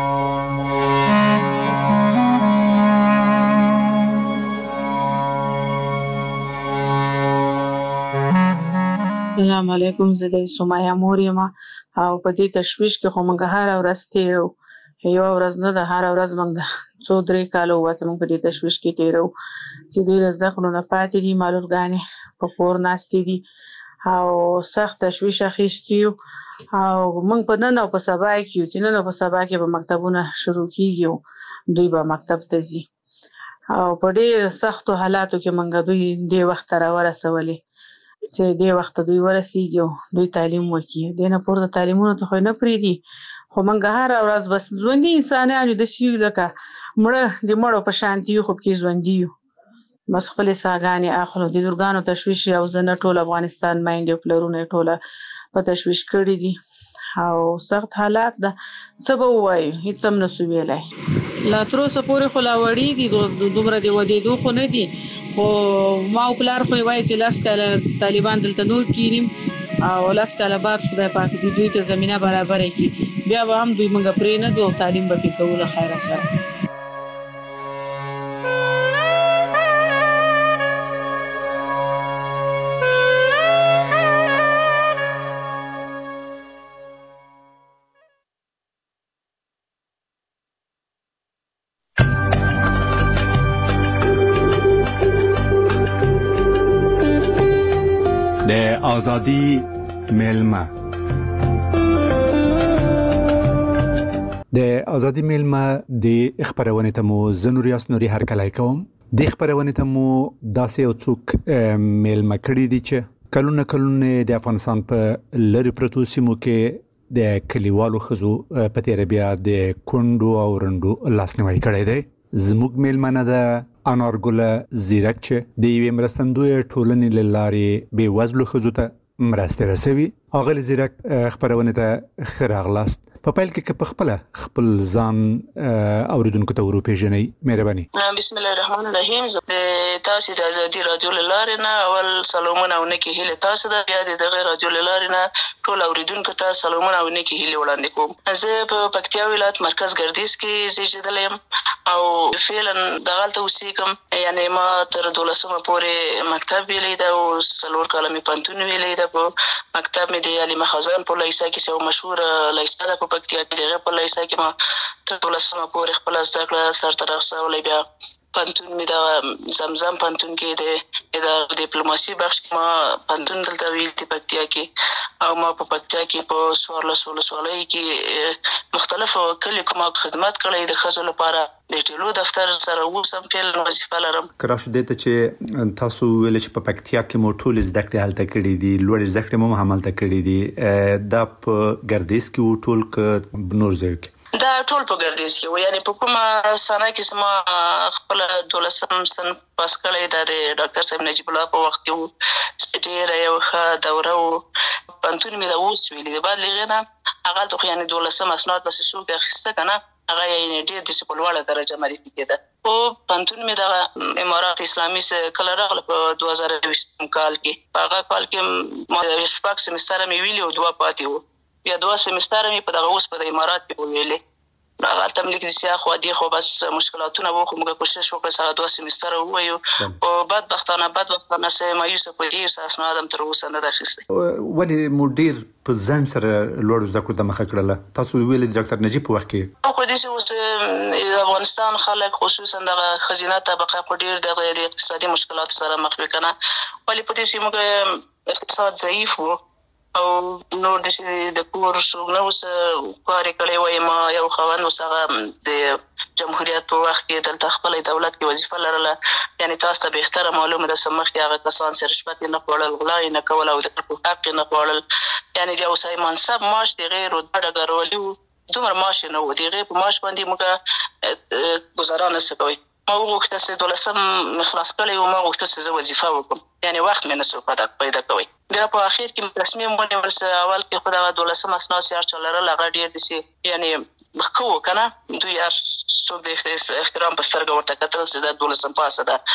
S7: السلام علیکم، زه د سمیه مور یم او په دې تشویش کې خو موږ هره ورځ تېرو. یوه ورځ نه ده، هره ورځ موږ د 2-3 کاله ووته موږ په دې تشویش کې تېرو چې دوی له زده کړو نه پاتې دي، معلولګانې په کور ناستې دي او سخت تشویش اخیستي یو. او موږ په نن او په سبا کې یو چې نن او په سبا کې به مکتبونه شروع کېږي، دوی به مکتب ته ځي او په ډېر سختو حالاتو کې موږ دوی دې وخت ته راورسولې چې دې وخت دوی ورسېږي او دوی تعلیم وکړي. دې نه پورته تعلیمونو ته خو یې نه پرېږدي، خو موږ هره ورځ بس ژوندي انسانان یو، داسې یو لکه مړه د مړو په شانتي یو، خو پکې ژوندي یو. بس خپلې ساګانې اخلو. د لورګانو تشویش او زه نه، ټول افغانستان میندې او پلرونه یې ټوله په تشویش کړي دي او سخت حالات ده. څه به ووایو، هېڅ هم نسو ویلی. لا تر اوسه پورې خو لا وړي دي، دومره د ودېدو خو نه دي، خو ما او پلار خو یې وایي چې 10 کاله طالبان دلته نور کینیم او 10 کاله بعد خدای پاک دې دوی ته زمینه برابره کړي، بیا به هم دوی موږ پرې نه دو او تعلیم به پرې کوو له خیره سره.
S8: آزادی میلمه. د آزادی میلمه د خبرونه ته مو زنور یاس نوري هر کله کوم. د خبرونه ته مو داسې او څوک میلمه کړی دي چې کلونه د افغانستان په لری پروتو سیمو کې د کلیوالو خزو په تیر بیا د کندو او رندو لاسنیوي کړی دی. زموږ میلمنه ده انارګل زیرک چې د یوې مرستندوی ټولنې لارې بې وزلو خزو ته مرسته رسوي. اغل زیرک خبرونه ته خراغلاست. په پیل کې په خپل ځان اوریدونکو ته ورپېژنئ، مهرباني.
S9: بسم الله الرحمن الرحیم. تاسو د ازادي رادیو لارې نه اول سلامونه او نیکی هیله تاسو د بیا د غیر رادیو لارې نه ټول اوریدونکو ته سلامونه او نیکی هیله وړاندې کوم. زه په پکتیا ولایت مرکز ګردیز کې زیږیدلی یم او فعلا دغلته اوسېږم، یعنی ما تر 12 پورې مکتب ویلی ده او 4 کاله مې پوهنتون ویلی ده. په مکتب مې د علي مخزن په لیسه کې یو مشهوره لیسه ده په پکتیا کې، دغه په لیسه کې ما تر 12 پورې خپل زده کړه سرته رسولې. بیا پوهنتون مې د زمزم پوهنتون کې د ډیپلوماسي بخش کې ما پوهنتون دلته ویل دي پکتیا کې، او ما په پکتیا کې په 14 ولسوالۍ کې مختلفو کلیو ما خدمت کړی د ښځو لپاره. د ټیلو دفتر سره اوسم فعلا وظیفه لرم.
S8: کراش دې ته چې تاسو ویل چې په پکتیا کې مو ټول زده کړې هلته کړې دي، لوړ زده کړې مو هم هلته کړې دي، دا په ګردیز کې ټول ک نور ځای کې
S9: دا ټول په ګردیز کې و، یعنی په کومه سنه کې سم خپل 12 سن پاس کړی دا د ډاکټر صاحب نجیب الله په وخت کې و. ډېره یو ښه دوره و. پوهنتون مې د اوس ویلي د بعد لغې نه هغلته خو یعنې 12 اسناد بس څوک اخیسته که نه، هغه یعنې ډېر داسې په لوړه درجه معرفي کېده. خو پوهنتون مې دغه امارات اسلامي کله راغله په 2020 کال کې. په هغه کال کې ما 6 سمستره مې ویلي او 2 پاتې وو. بیا 2 سمستره مې په دغه اوس په امارات کې وویلې. هغلته م لیک د سیا خو دې خو بس مشکلاتونه وو، خو موږ کوشش وکړو چې هغه 2 سمستره ووایو. او بدبختانه څه مایوسه په دې اسناد هم تر اوسه نه ده اخیستی.
S8: ولې مو ډېر په ځان سره لوړ زده کړو ته مخه کړله؟ تاسو ویلې د ډاکټر نجیب په وخت کې
S9: خو داسې اوس افغانستان خلک خصوصا دغه ښځینه طبقه خو ډېر د اقتصادي مشکلاتو سره مخ وي که نه، ولې په دې سیمو اقتصاد ضعیف و او نور د کور څوک نه اوس کار یې کړی وای. ما یو خاوند اوس هغه د جمهوریت په وخت کې دلته خپل دولت کې وظیفه لرله یعنی تاسو ته بهتره معلومه ده چې مخکې هغه کسان چې رشوت نه خوړل، غلا یې نه کول او د خلکو حق یې نه خوړل، یعنی د یو سړي منصب معاش د هغې رتبه ډګرولي وو، دومره معاش یې نه و، د هغې په معاش باندې موږ گزاره نسو کوئ. ما وغوښته چې 12 خلاص کړی و، ما غوښته چې زه وظیفه وکړم، یعنی وخت مې نسو پیدا کوئ. بیا په اخر کې مې تصمیم ونیول چې اول کې خو دغه 12 اسناد چې هر چا لرل هغه ډېر داسې یعنی ښه و که نه، دوی هر څوک د احترام په سترګه ورته کتل چې دا 12 پاسه ده.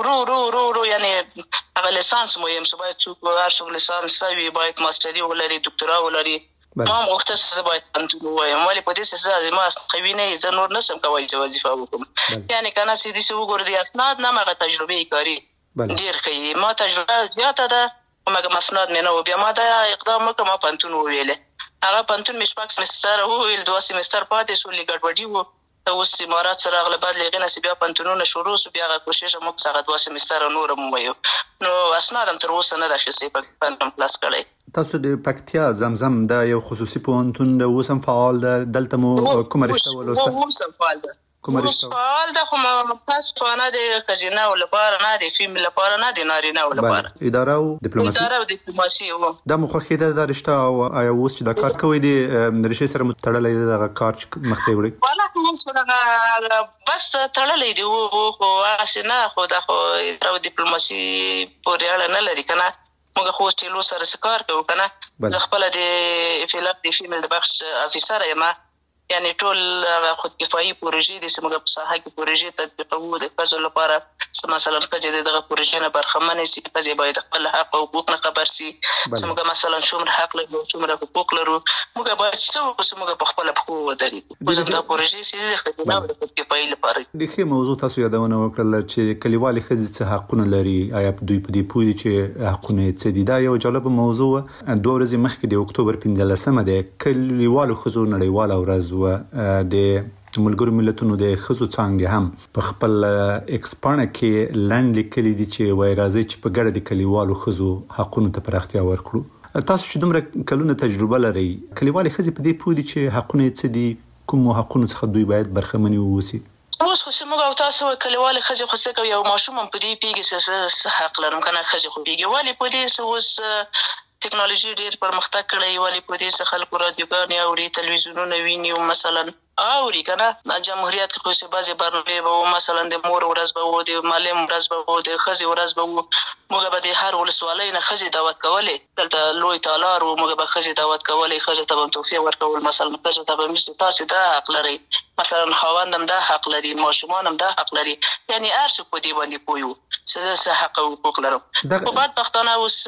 S9: ورو یعنی هغه لیسانس مهم چې باید څوک هر څوک لیسانس وي، باید ماستري ولري، دکتورا ولري. ما هم غوښته چې زه باید پوهنتون ووایم، ولې په دې چې زه زما قوي نه یي، زه نور نشم کولی چې وظیفه وکړم. یعنی که نه چې داسې وګورو د اسناد نه همغه تجربې کاري ډېر ښه یي. ما تجربه زیاته ده، همغه اسناد مې نه و. بیا ما دا اقدام وکړ، ما پوهنتون وویلې. هغه پوهنتون مې 6 سمستره وویل، 2 سمستر پاتې شو، لږ ګډوډي و. اوس امارات سره راغله، بعد له هغې نه چې بیا پوهنتونونه شروع شو، بیا هغه کوشش هم وکړو چې هغه 2 سمستره نور هم ووایو. نو اسناد هم تر اوسه نه ده اخیستی، پوهنتون خلاص کړی.
S8: تاسو د پکتیا زمزم دا یو خصوصي پوهنتون د اوس هم فعال ده، دلته مو کومه رشته ولوسته؟
S9: اوس هم فعال ده، اوس فعال ده، خو متاسفانه د ښځینهو لپاره نه، د فیمیل لپاره نه، د نارینهو لپاره.
S8: اداره او
S9: ډیپلوماسي
S8: دا مو خوښېده دا رشته؟ او آیا اوس چې دا کار کوئ د رشتې سره تړلی دی دغه کار چې مخته وړئ؟
S9: والله اوس دغه بس تړلی دی، خو هسې نه، خو دا خو اداره او ډیپلوماسي پورې اړه نه لري که نه. موږ خو اوس ټیلو سره څه کار کوو که نه. زه خپله د فلک د فیمیل د بخش افیسره یم، یعنی ټول خود کفایي پروژې دي چې موږ په ساحه کې پروژې تطبیقوو د ښځو لپاره، چې مثلا ښځې د دغه پروژې نه برخمنې شي، ښځې باید خپل حق او حقوق نه خبر شي، چې موږ مثلا څومره حق لرو، څومره حقوق لرو، موږ باید څه وکړو چې موږ په خپله پښو ودرېږو. اوس همدا پروژې چې دي د ښځینه او د خود کفایي لپاره.
S8: د ښې موضوع تاسو یادونه وکړله چې کلیوالې ښځې څه حقونه لري، آیا دوی په دې پوه دي چې حقونه یې څه دي؟ دا یو جالبه موضوع وه. 2 ورځې مخکې د اکتوبر 15 د کلیوالو ښځو نړیواله ورځ وه. د ملګرو ملتونو د ښځو څانګې هم په خپل ایکس پاڼه کې لنډ لیکلي دي چې وایي راځئ چې په ګډه د کلیوالو ښځو حقونو ته پراختیا ورکړو. تاسو چې دومره کلونه تجربه لرئ، کلیوالې ښځې په دې پوه دي چې حقونه یې څه دي، کومو حقونو څخه دوی باید برخمنې واوسي؟
S9: اوس خو چې موږ او تاسو کلیوالې ښځې خو څه کوي، یو ماشوم هم په دې پوهېږي چې څه حق لرم که نه. ښځې خو پوهېږي، ولې په دې چې اوس ټکنالوژي ډېر پرمختګ کړی، ولې په دې چې خلکو رادیوګانې اوري، تلویزیونونه ویني، مثلا اوري که نه. جمهوریت کې خو چې بعضې برنامې به وو، مثلا د مور ورځ به وو، د معلم ورځ به وو، د ښځې ورځ به وو. موږ به د هر ولسوالۍ نه ښځې دعوت کولې، دلته لوی تالار وو، موږ به ښځې دعوت کولې، ښځو ته به تحفې ورکول، مثلا ښځو ته به مې تاسې دا حق لرئ، مثلا خاوند هم دا حق لري، ماشومان هم دا حق لري، یعنی هر څوک په دې باندې پوه وو چې زه څه حق او حقوق لرم. خو بدبختانه اوس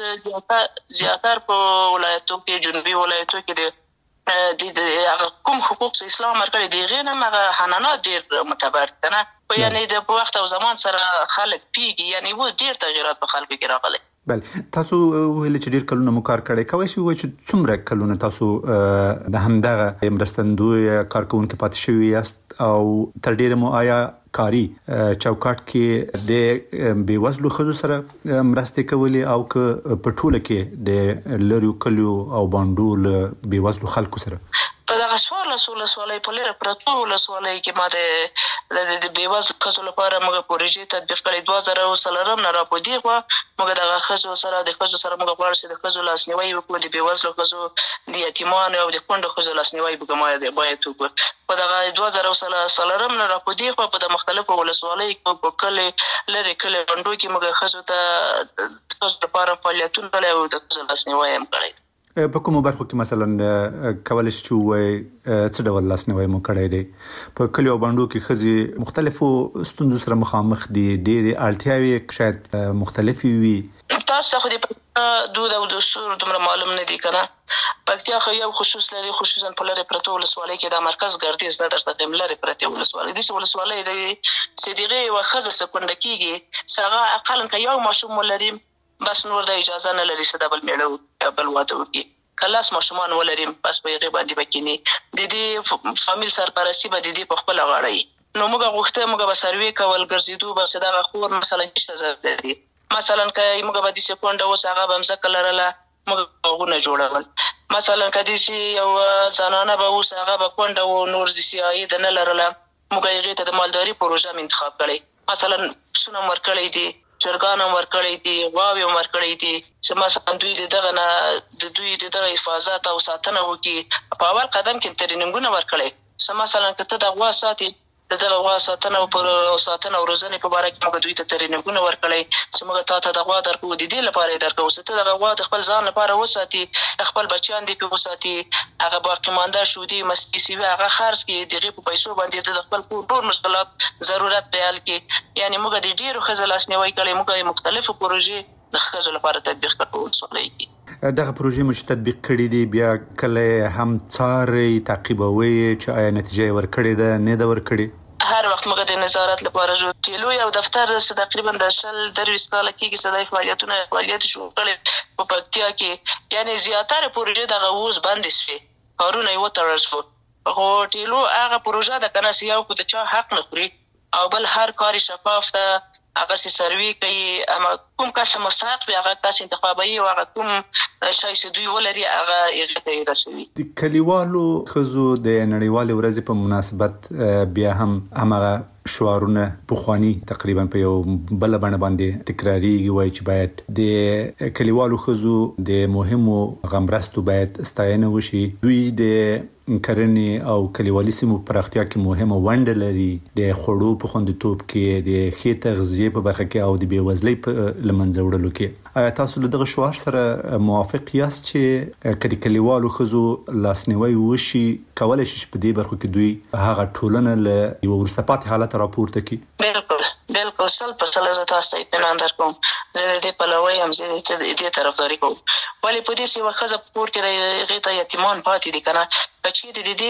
S9: زیاتر په ولایتو کې، جنوبي ولایتو کې د هغه کوم حقوق چې اسلام ورکړي د هغې نه هغه حنانات ډېر معتبر که نه. یعنی د په وخت او زمان سره خلک پیږي، یعنی و ډېر تغیرات په خلکو کې راغلی.
S8: بله، تاسو ویلې چې ډېر کلونه مو کار کړی، کولی شئ ووایئ چې څومره کلونه تاسو د همدغه مرستندوی کارکوونکي پاتې شوي یاست، او تر ډېره مو آیا کاري چوکاټ کې د بېوزلو ښځو سره مرستې کولې، او که په ټوله کې د لرې کلیو او بانډو له بېوزلو خلکو سره؟
S9: په دغه 14 ولسوالۍ په لرې پرتو ولسوالیو کې ما د بېوزلو ښځو لپاره موږ پروژې تطبیق کړې. 2004 نه راپدېخوا موږ دغه ښځو سره موږ غواړو چې د ښځو لاسنیوی وکړو، د بېوزلو ښځو، د یتیمانو او د کونډو ښځو لاسنیوی باید وکړو. په دغه 2004 نه راپدېخوا په د مختلفو ولسوالیو کې، په لرې کلي بانډو کې موږ ښځو ته د ښځو لپاره فعالیتونه کړی او د ښځو لاسنیوی هم کړی.
S8: په کومو برخو کې مثلا کولی شئ چې ووایئ څه ډول لاسنیوی مو کړی دی؟ په کلیو او بانډو کې ښځې مختلفو ستونزو سره مخامخ دي، ډېرې اړتیاوې شاید مختلفې وي.
S9: تاسو ته خو د دود او دستور دومره معلوم نه دي که نه. پکتیا خو یو خصوص لري، خصوصا په لرې پرتو ولسوالۍ کې د مرکز ګردیز نه درته ښیم، لرې پرتې ولسوالۍ، داسې ولسوالۍ لري چې د هغې یوه ښځه چې کونډه کېږي، چې هغه اقلا که یو ماشوم ولري، بس نور د اجازه نه لري چې دا بل مېړه بل واده وکړي. که 10 ماشومان ولریم، بس په هغې باندې به کیني، د دې فامیل سرپرستي به د دې په خپله غاړه وي. نو موږ غوښته موږ به سروې کول، ګرځېدو به چې دغه خور مثلا چېرته ځای لري، مثلا که موږ به داسې کونډه اوس هغه به مځکه لرله، موږ باغونه جوړول. مثلا که داسې یو زنانه به اوس هغه به کونډه و، نور داسې عاید نه لرله، موږ هغې ته د مالداري پروژه م انتخاب کړی. مثلا اسونه ورکړی دي، چرګان هم ورکړی دي، غواوې هم ورکړی دي چې مثلا دوی د دوی دغه حفاظت او ساتنه وکړي. په اول قدم کې ترینینګونه ورکړی چې مثلا که ته د غوا ساتي د دغه غوا ساتنه او روزنې په باره کې موږ دوی ته ترینینګونه ورکړی چې موږ تا ته د غوا درکوو، د دې لپاره یې درکوو چې ته دغه غوا د خپل ځان لپاره وساتي، خپل بچیان دې پرې وساتي، هغه باقي مانده شودې مستې سوي هغه خرڅ کړي، د هغې په پیسو باندې د خپل کور ټول مشکلات ضرورت بیان کړي. یعنې موږ د ډېرو ښځو لاسنیوی کړی، موږ یې مختلفو پروژې د ښځو لپاره تطبیق کړو.
S8: دغه پروژې مو چې تطبیق کړي دي بیا کله هم څارئ تعقیبوئ چې آیا نتیجه یې ورکړې ده نه ده ورکړې؟
S9: هر وخت موږ د نظارت لپاره جو ټیلو یو دفتر تقریبا د 20 کاله کېږي چې د فعالیت شروع کړی په پکتیا کې. یعنې زیاتره پروژې دغه اوس بندې شوې، کارونه یې وتړل شول. خو ټیلو هغه پروژه ده که نه چې یو خو د چا حق نه خوري او بل هر کار شفاف ده، هغه سي سروي کوي، اما کوم کس مستحق وي هغه کس انتخابوي او هغه کوم شی چې دوی ولري هغه هغې ته یې رسوي.
S8: د کلیوالو ښځو د نړیوالې ورځې په مناسبت بیا هم همغه شعارونه پخواني تقریبا په یو بله بڼه باندې تکراریږي، وایي چې باید د کلیوالو ښځو د مهمو غمرستو باید ستاینه وشي. دوی د کرنې او کلیوالي سیمو پراختیا کې مهمه ونډه لري، د خوړو په خوندیتوب کې، د ښې تغذیې په برخه کې او د بېوزلۍ په له منځه وړلو کې. آیا تاسو له دغه شعار سره موافق یاست چې که د کلیوالو ښځو لاسنیوی وشي کولی شي چې په دې برخو کې دوی هغه ټولنه له یوه وروسته پاتې حالت راپورته کړي؟
S9: بالکل 100% زه تاسو ته اطمینان درکوم. زه د دې پلوی یم، زه د دې طرفداري کوم. ولې په دې چې یوه ښځه په کور کې د هغې ته یتیمان پاتې دي که نه، که چېرې د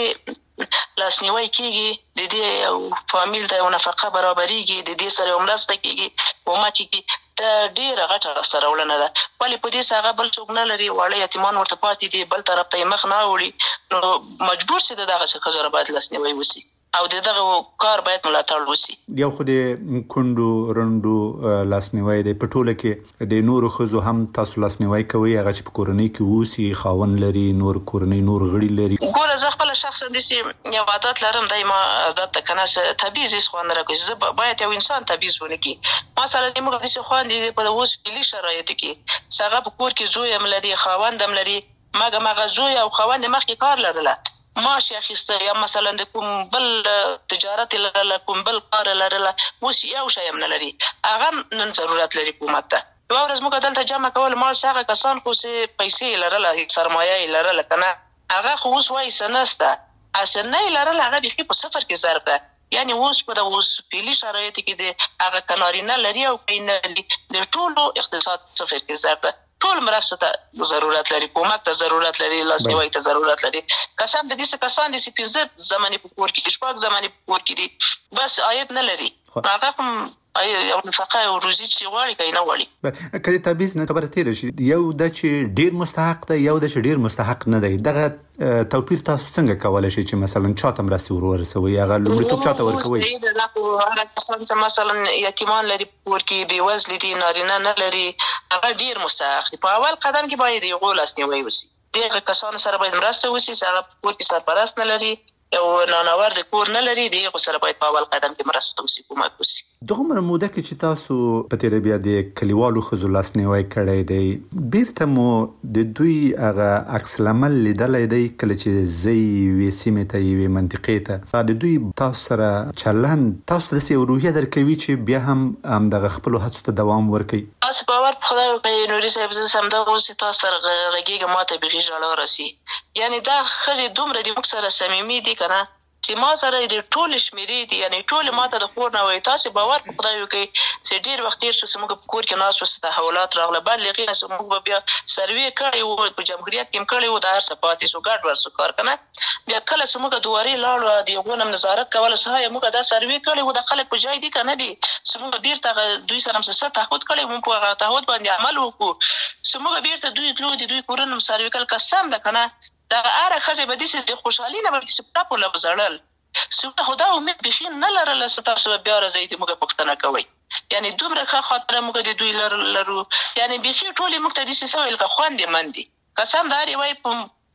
S9: دې لاسنیوی کېږي، د دې یو فامیل ته یو نفقه برابرېږي، د دې سره یو مرسته کېږي، کومک کېږي، دا ډېره غټه لاسته راوړنه ده. ولې په دې چې هغه بل څوک نه لري، واړه یتیمان ورته پاتې دي، بل طرف ته یې مخ نه اوړي، نو مجبور چې د دغسې ښځو سره باید لاسنیوی وشي او د دغه کار باید ملاتړ وشي.
S8: یو خو د کونډو رنډو لاسنیوی دی، په ټوله کې د نورو ښځو هم تاسو لاسنیوی کوئ، هغه چې په کورنۍ کې اوسي، خاوند لري، نور کورنۍ نور غړي لري؟
S9: ګوره زه خپله شخصا داسې یو عادت لرم، دی ما عادت ته که نه تبعیض هېڅ خوند نه راکوي. زه باید یو انسان تبعیض ونه کړي. مثلا موږ داسې خویندې دي په اوس فعلي شرایطو کې چې هغه په کور کې زوی هم لري، خاوند هم لري، مګر زوی او خاوند یې مخکې کار لرله، معاش یې اخیسته، یا مثلا د کوم بل تجارت یې لرله، کوم بل کار یې لرله، اوس یو شی هم نه لري، هغه نن ضرورت لري حکومت ته. یوه ورځ موږ دلته جمع کول مال چې هغه کسان خو چې پیسې یې لرله، سرمایه یې لرله که نه، هغه خو اوس وایي څه نشته، چې نه یې لرله هغه بیخي په صفر کې ضرب ده. یعنې اوس په دغه فعلي شرایطو کې د هغه که نارینه لري او که یې نه لري، د ټولو اقتصاد صفر کې ضرب ده. ټول مرسته ته ضرورت لري، کومک ته ضرورت لري، لاسنیوی ته ضرورت لري. قسم د دې څه کسان دي چې 15 زمانې په کور کې دي، 6 زمانې په کور کې دي، بس عاید نه لري، هغه هم یو نفقه او روزي چې غواړي که یې نه غواړي.
S8: که د تبعیض نه خبره تېره شي، یو ده چې ډېر مستحق دی، یو ده چې ډېر مستحق نه دی، دغه توپیر تاسو څنګه کولی شئ چې مثلا چاته مرستې ورسوئ، هغه لومړیتوب چاته ورکوئ؟
S9: هغه کسان چې مثلا یتیمان لري په کور کې، بېوزلي دي، نارینه نه لري، هغه ډېر مستحق دي. په اول قدم کې باید د هغو لاسنیوی وشي، دغه کسانو سره باید مرسته وشي چې هغه په کور کې سرپرست نه لري، یو نانور د کور نه لري، د هغو سره باید په اول قدم کې مرسته وشي، کومک وشي.
S8: دغومره موده کې چې تاسو په تېره بیا د کلیوالو ښځو لاسنیوی کړی دی، بیرته مو د دوی هغه عکس العمل لیدلی دی کله چې زه یوې سیمې ته، یوې منطقې ته، د دوی تاسو سره چلند تاسو ته داسې یو روحیه درکوي چې بیا هم همدغه خپلو هڅو ته دوام ورکوي؟
S9: تاسو باور په خدای وکړئ نوري صاحب، زه همدغه اوس چې تاسو سره غږېږم ما ته بیخي ژړا راسي. یعنې دا ښځې دومره د موږ سره صمیمي دي که نه، چې ما سره د ټولې شمېرې دي، یعنې ټولې ما ته د کور نه وایي. تاسې باور په خدای وکړئ چې ډېر وخت تېر شو چې موږ په کور کې ناست شو، چې تحولات راغله، بعد له هغې نه چې موږ به بیا سروې کړی وو، په جمهوریت کې هم کړی وو، دا هر څه پاتې شو، ګډ ور شو کار که نه. بیا کله چې موږ دوارې لاړو، د هغو نه نظارت کوله چې ها موږ دا سروې کړی وو، دا خلک په جای دي که نه دي، چې موږ بېرته دوی سره هم څه تعهد کړی وو، موږ په هغه تعهد باندې عمل وکړو، چې موږ بېرته دوی تلو، د دوی کورونه هم سروې کړل. قسم ده که نه، دغه هره ښځې به داسې د خوشحالي نه به داسې پټه پوله به ژړل، چې خو دا امید بیخي نه لرله چې تاسو به بیا راځئ د موږ پوښتنه کوئ. یعنې دومره ښه خاطره موږ د دوی لرو، یعنې بیخي ټولې موږ ته داسې څه ویل که خوندې من دي. قسم د هر یوه په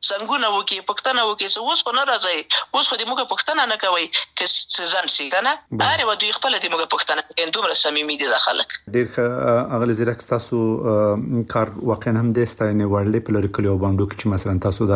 S9: څنګه وکي پښتنه وکي اوس خو نه راځي اوس خو دې موږ پښتنه نه کوي که ځان سي کنه هر و دوی خپل دې موږ پښتنه دومره صمیمي دي د خلک
S8: ډیر اغل زیرک تاسو کار واقعا هم د ستاینې وړلې په لری کلیو باندې چې مثلا تاسو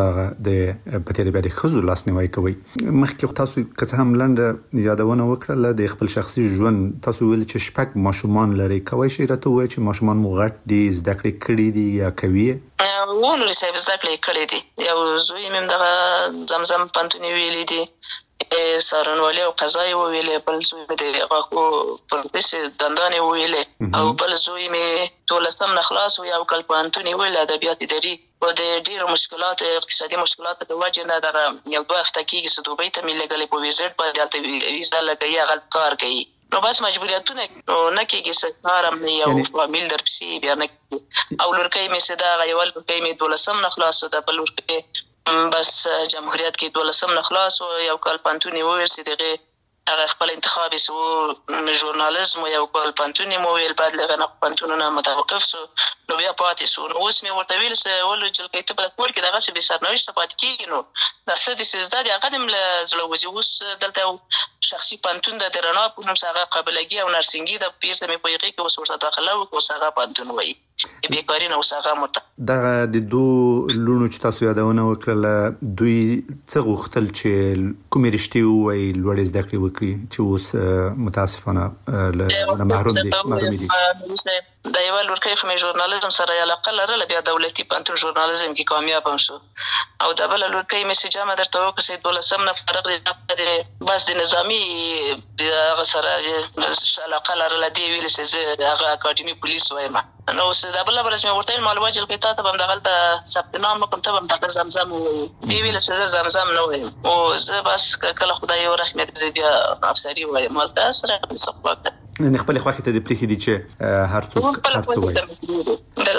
S8: د پتیری باندې خزو لاس نیوي کوي مخکې تاسو که هم لاند یادونه وکړه د خپل شخصي ژوند تاسو ویل چې شپږ ماشومان لري کوي شي راته وایي چې ماشومان مو غټ دي زده کړې کړې دي یا کوي
S9: ونوري صاحب زده کړې کړې دي یو زوی مې دغه زمزم پانتونی ویلې دي سارنوالي او قضایي ویلې بل زوی مې د غاکو پروفیسور دندانې ویلې او بل زوی مې تولسم نخلاص او یو کال پانتونی ویل ادبیات اداري او د ډیرو مشکلات اقتصادي مشکلات د وجه نه دغه یو دوه هفته کېږي چې دوبۍ ته مې لګلې په ویزټ باندې هلته ویزا لګوي هغه کار کوي نو بس مجبوریتونه نه کېږي چې کار هم یو فامیل درپسې بیا نه کېږي او لورکۍ مې چې دا یو لورکۍ مې 12 نه خلاص ده بل لورکۍ بس جمهوریت کې 12 نه خلاص او یو کال پانتونی وویل چې دغه هغه خپل انتخاب سو ژورنالیزم یو کال پانتونی مو ویل بعد لغه نه پانتونونه متوقف سو نو بیا پاتې سو نو اوس مې ورته ویل چې ول چې کله ته په کور کې دغه څه به سرنوشت پاتې کېږي نو د څه د سزا دی هغه د زړه وځي اوس دلته شخصي پانتون د درنا په نوم څنګه قابلګي او نرسنګي د پیرته مې پویږي کې اوس ورته داخله وکړو څنګه پانتون وایي بیکاری نه وسغه مت
S8: دا د دوه لونو چې تاسو یادونه وکړه دوی څه غوښتل چې کومې رښتې وایي لوړ زده کړې وکړي چې اوس متاسفانه له محروم دي د یو لورکۍ خو مې ژورنالیزم سره علاقه لرله بیا دولتي پانتون ژورنالیزم کې کامیاب هم شو او د بل لورکۍ مې چې جامه درته وکړه چې 12 نه فرق دی بس د نظامی هغه سره علاقه لرله دی ویل چې هغه اکاډمي پولیس وایم نو اوس د بل برس مې ورته مال واجل کې ته هم دغه ثبت نام وکم ته هم دغه زمزم دی ویل چې زمزم نه وایم او زه بس کله خدای یو رحمت زی بیا افسری وایم مال سره څه نه خپل خواخې ته د پریخي دي چې هر څه وایي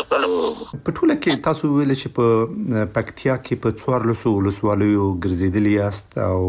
S8: په ټوله کې تاسو ویل چې په پکتیا کې په 14 ولسوالیو ګرځېدلی یاست او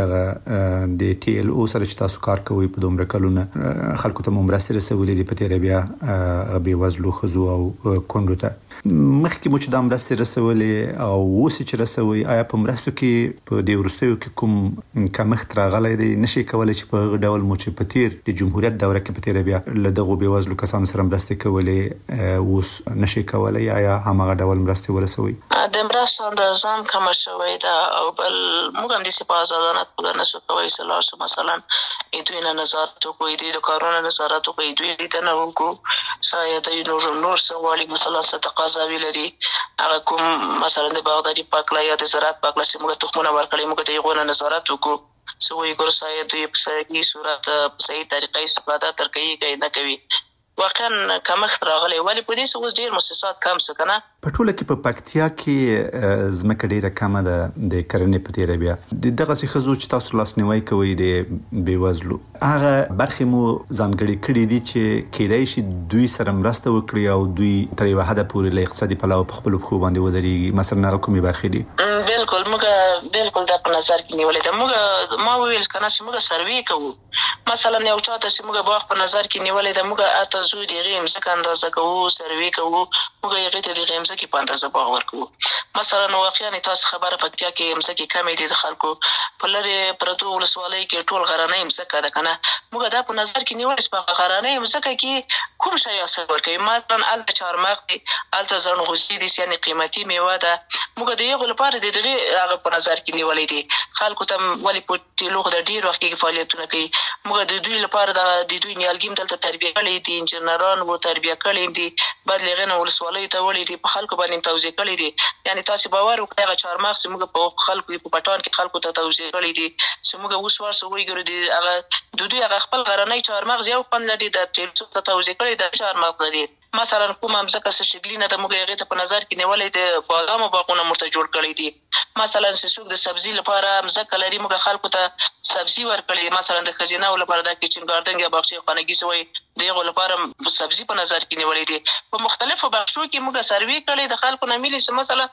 S8: دغه د ټي ال او سره چې تاسو کار کوئ په دومره کلونه خلکو ته مرسته رسولې دي په تیر بیا غبي وزلو خزو او کندو ته مخکې مو چې د مرسته رسولې او اوس چې رسوي آیا په مرستو کې په دې ورستیو کې کوم کمښت راغلی دی نشي کولای چې په ډول مو چې په تیر د جمهوریت دوره کې په تیر بیا له دغه بي وزلو کسانو سره مرسته کولې اوس نشي کولای یا همغه ډول مرسته ورسوي
S9: د مرستو اندازام کم شوی دا او بل موږ هم د سپاه آزادانه په نسو کوي سلاسو مثلا دوی نه نظارت کوي د کارونو نظارت کوي دوی لیدنه وکړو شاید نور سوالي مثلا تقاضاوي لري هغه کوم مثلا د باغداري پاکلا یا د زراعت پاکلا چې موږ تخمونه ورکړي موږ ته یې نظارت وکړو سوي ګور شاید دوی په صحیح صورت په صحیح طریقې استفاده تر کوي نه کوي واقعا کمښت راغلی ولی په دې څه ډیر مؤسسات کم څه کنه
S8: په ټوله کې په پکتیا کې زمکه ډیره کمه ده د کرنې په تیر بیا دغه څه خزو چې تاسو لاس نیوي کوي د بیوزلو هغه برخې مو ځانګړي کړي دي چې کېدای شي دوی سره مرسته وکړي او دوی تر یو حد پورې له اقتصادي پلوه په خپل خو باندې ودرېږي مثلا هغه کومې برخې دي
S9: بالکل موږ د په نظر کې نیولې ده موږ ما ویل کنه چې موږ سروي کوو مثلا یو چاته چې موږ باغ په نظر کې نیولې ده موږ اته زو دی غیم څخه اندازه کوو سروي کوو موږ یې غته د غیم څخه په اندازه باغ ورکو مثلا واقعا تاسو خبره پکتیا کې مزه کمې دي د خلکو په لری پرتو ولسوالۍ کې ټول غرانې مزه ده کنه موږ دا په نظر کې نیولې چې غرانې مزه کې کوم شی اثر ورکوي مثلا ال چارمغ دي ال زرنغوزي دي یعنی قیمتي میوه ده موږ د یو لپاره د دغه هغه په نظر کې نیولې دي خلکو ته ولی په ټیلوغ د ډیر وخت کې فعالیتونه کوي موږ د دوی لپاره د دوی نیالګیم دلته تربیه کړې دي انجنیران وو تربیه کړې دي بعد لغنه ولسوالۍ ته وړي دي په خلکو باندې توزیع کړې دي یعنی تاسو باور وکړئ هغه چارمغ چې موږ په خلکو په پټان کې خلکو ته توزیع کړې دي چې موږ اوس ورسره وګورو دي هغه د دوی هغه خپل غرنۍ چارمغ یو پن لري د ټیلڅو ته توزیع کړې د چارمغ لري مثلا کوم مزکه شګلینه د موږ هغه ته په نظر کې نیولې د بادامو باغونه مرته جوړ کړی دي مثلا سوق د سبزی لپاره مزکه لري موږ خلکو ته سبزی ورکړي مثلا د خزینه لپاره د کچن ګاردن یا باغچې خانګي سوی دغه لپاره سبزی په نظر کې نیولې دي په مختلفو بخشو کې موږ سروي کړي د خلکو نه ملي مثلا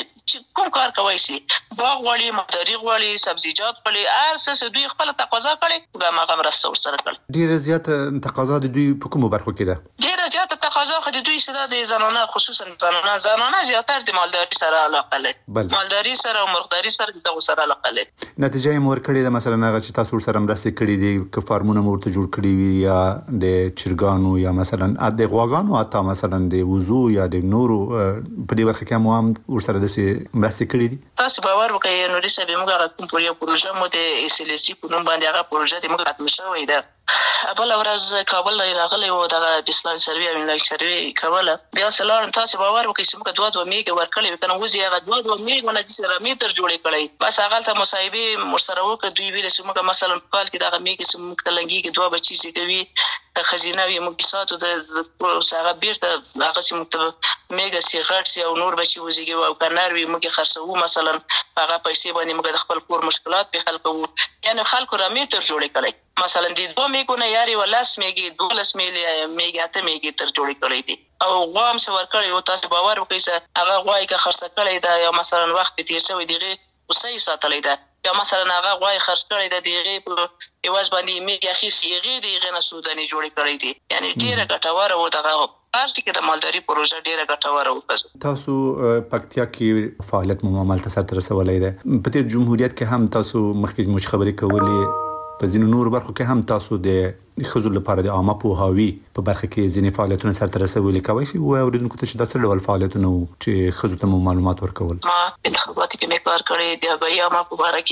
S9: کوم کار کوي سي باغ وړي مداري وړي سبزیجات وړي ارسس دوی خپل تقاضا کړي دا مغه مرسته ورسره کړي
S8: ډیره زیاته تقاضا د دوی په کومو برخو کې ده
S9: ډیره زیاته تقاضا خو د دوی سره د زنانه خصوصا زنانه زیاتره د مالداري سره علاقه لري مالداري سره او مرغداري سره د سره علاقه لري.
S8: نتیجه یې مور کړی د مثلا هغه چې تاسو سره مرسته کړې دي ک فارمونه مرته جوړ کړی وي یا د چرګانو یا مثلا د غواګانو اته مثلا د وضو یا د نورو په دې برخه کې هم ور سره د مرسته کړې دي.
S9: تاسو باور وکړئ نو رسې به موږ کوم پروژه مو د SLSG په نوم باندې هغه پروژه د موږ ختم شوې ده. بل ورځ کابل راغلی و د اسلام سروي او ملک سروي کوله بیا سلام تاسو باور وکړئ چې موږ دوه میګ ورکړې کنه وځي هغه دوه میګ ونه د سره میټر جوړې کړې بس هغه ته مصايبه مرسره وکړه دوی ویل چې موږ مثلا په کال کې دا میګ چې موږ تلنګي کې دوه بچی چې کوي خزینه وي موږ ساتو د هغه بیرته هغه چې موږ میګ سي غټ سي او نور بچی وځي او کنار وي موږ خرڅو مثلا هغه پیسې باندې موږ د خپل کور مشکلات په حل کوو یعنی خلکو را میټر جوړې کړي مثلا د دوه میګونه یاري ولاس میګي 12 میګي اته میګي تر جوړې کړې دي او غوام څو ورکړې او تاسو باور وکړئ چې هغه غوای کا خرڅ کړی دا یا مثلا وخت په تیر شوی دیغه وسې ساتلې ده یا مثلا هغه غوای خرڅ کړی د دیغه په ایواز باندې میګي اخیسي دیغه نه سودانی جوړې کړې دي یعنی ډیره ګټوره و دغه پارټي کې د مالداري پروژه ډیره ګټوره و.
S8: تاسو پکتیا کې فعالیت معاملات سره تر رسولې ده په تیر جمهوریت کې هم تاسو مخکې مش خبرې کولې په ځینو نور برخو کې هم تاسو د خزو لپاره د عامه پوهاوی په برخه کې ځینې فعالیتونه سره تر رسولې کوي چې و اوریدونکو ته چې د څه ډول فعالیتونه چې خزو ته معلومات ورکول.
S9: ما انتخابات کې کار کړی دی هغه عامه په اړه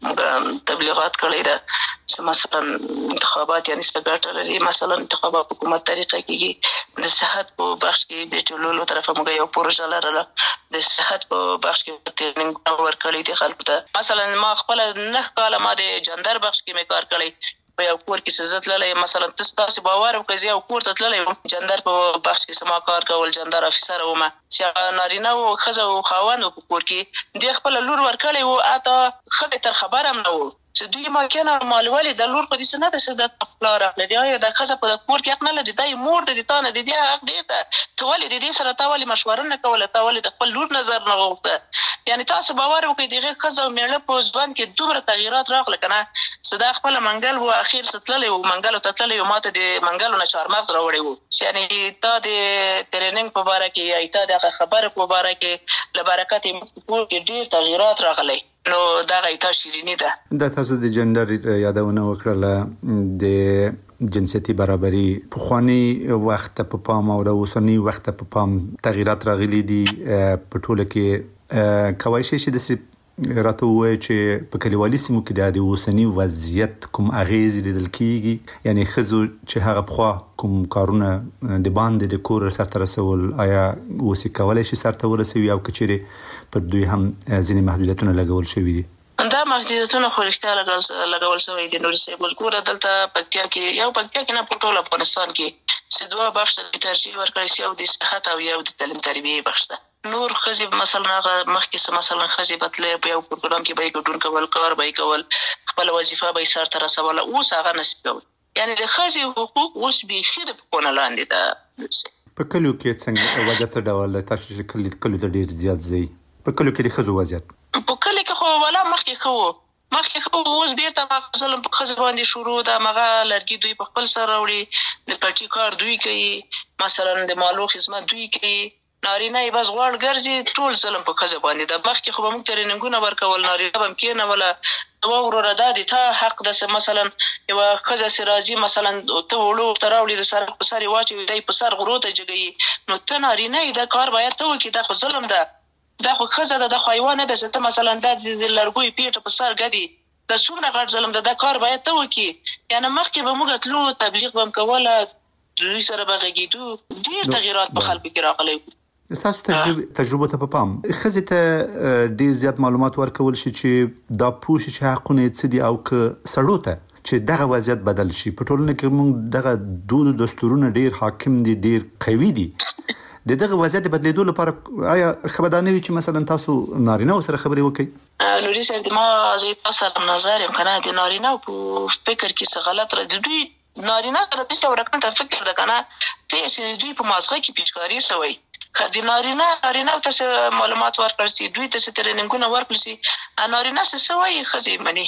S9: کې تبلیغات کړی ده چې مثلا انتخابات یعنی څنګه لري مثلا انتخابات حکومت طریقه کې د صحت په بخش کې د ټولولو طرفه موږ یو پروژه لرله د صحت په بخش کې ټریننګ ورکړی دی خلکو ته مثلا ما خپل 9 کاله ما د جندر بخش کې کار کړی په یو کور کې سزت للی مثلا تاسو باور وکړئ یو کور ته تللی جندر په بخش کې سما کار کول جندر افیسر ومه چې نارینه او ښځه او خاوند په کور کې د خپل لور ورکړی و اته ښځې تر خبر هم نه و چې دوی ما کنه مالوالي د لور په دې سنت سدت خپل راغلی یا د ښځه په کور کې حق نه لري دای مور د تانه د دې حق دی ته ولې د دې سره تاولي مشوره نه کوله تاولي د خپل لور نظر نه غوښته یعنی تاسو باور وکړئ دغه ښځه او میړه په ځوان کې دومره تغیرات راغله کنه صدا خپل منګل و اخیر ستللی و منګل ته تللی و ماته د منګلو نه چارمغز راوړی و یعنی تا د ټریننګ په اړه کې یا تا د خبره په اړه کې لبرکت په کې ډیر تغیرات راغلي نو دا غیتا شیرینی ده.
S8: د تاسو د جندر یادونه وکړه د جنسيتي برابرۍ په خواني وخت په پام او د اوسنی وخت په پام تغیرات راغلي دي په ټوله کې کوي چې د راته وای چې په کلیوالي سیمو کې د اوسنی وضعیت کوم اغیز لیدل کیږي یعنی خزو چې هغه په کوم کارونه د باندې د کور سره رسول آیا وسی کولای شي سره ورسوي او کچري په دوی هم ځینې محدودیتونه لګول شوې دي.
S9: دا محدودیتونه خو رښتیا لګول شوی دي نور څه بل ګوره دلته پکتیا کې یو پکتیا کې نه په ټول افغانستان کې چې دوه بخش ته ترجیح ورکړل شي او د صحت او یو د تعلیم تربیه بخش ته نور خزي مثلا مخکې مثلا خزي بتلې په یو پروګرام کې به ګډون کول کار به کول خپل وظیفه به سر تر رسول اوس هغه نشي کول یعنی د خزي حقوق اوس به خیر په کونه لاندې ده.
S8: په کلیو کې څنګه وضعیت څه ډول تاسو چې کلیو ته ډیر زیات زی په کلیو کې د خزو وضعیت
S9: په کلی کې خو ولا مخکې خو اوس بیرته مثلا په خزو باندې شروع ده مغه لرګي دوی په خپل سره وړي د پټي کار دوی کوي مثلا د مالو خدمت دوی کوي نارینه یې بس غوړ ګرځي ټول ظلم په خزو باندې ده مخکې خو موږ ترینګونه ورکول نارینه هم کې نه ولا دوا ورور دادی ته حق د مثلا یو خزه سرازي مثلا ته وړو تراولي د سر په سر واچي دای په سر غروته جګي نو ته نارینه دا کار باید ته وکړي دا خو ظلم ده دا خو خزه د حیوان نه ده چې مثلا د لرګوي پیټه په سر غدي د څومره غټ ظلم ده دا کار باید ته وکړي یعنی مخکې به موږ تلو تبلیغ هم کوله دوی سره بغږیدو ډیر تغیرات په خلکو کې راغلي.
S8: تاسو تجربه ته په پام خزه ته ډیر زیات معلومات ورکول شي چې دا پوښ چې حقونه څه دي او که سړو ته چې دغه وضعیت بدل شي په ټولنه کې موږ دغه دود دستورونه ډیر حاکم دي ډیر قوي دي دغه وضعیت بدلیدو لپاره آیا خبردانوي چې مثلا تاسو نارینه سره خبرې وکړي
S9: نوري صاحب ما زه تاسو نظر یم کنه د نارینه په فکر کې څه غلط را دي دوی نارینه سره څه ورکړه فکر ده کنه ته چې دوی په مازغه کې پیچکاری سوی خدي نارینه ته معلومات ورکړي دوی ته سترنګونه ورکړي نارینه څه سوی خزي منی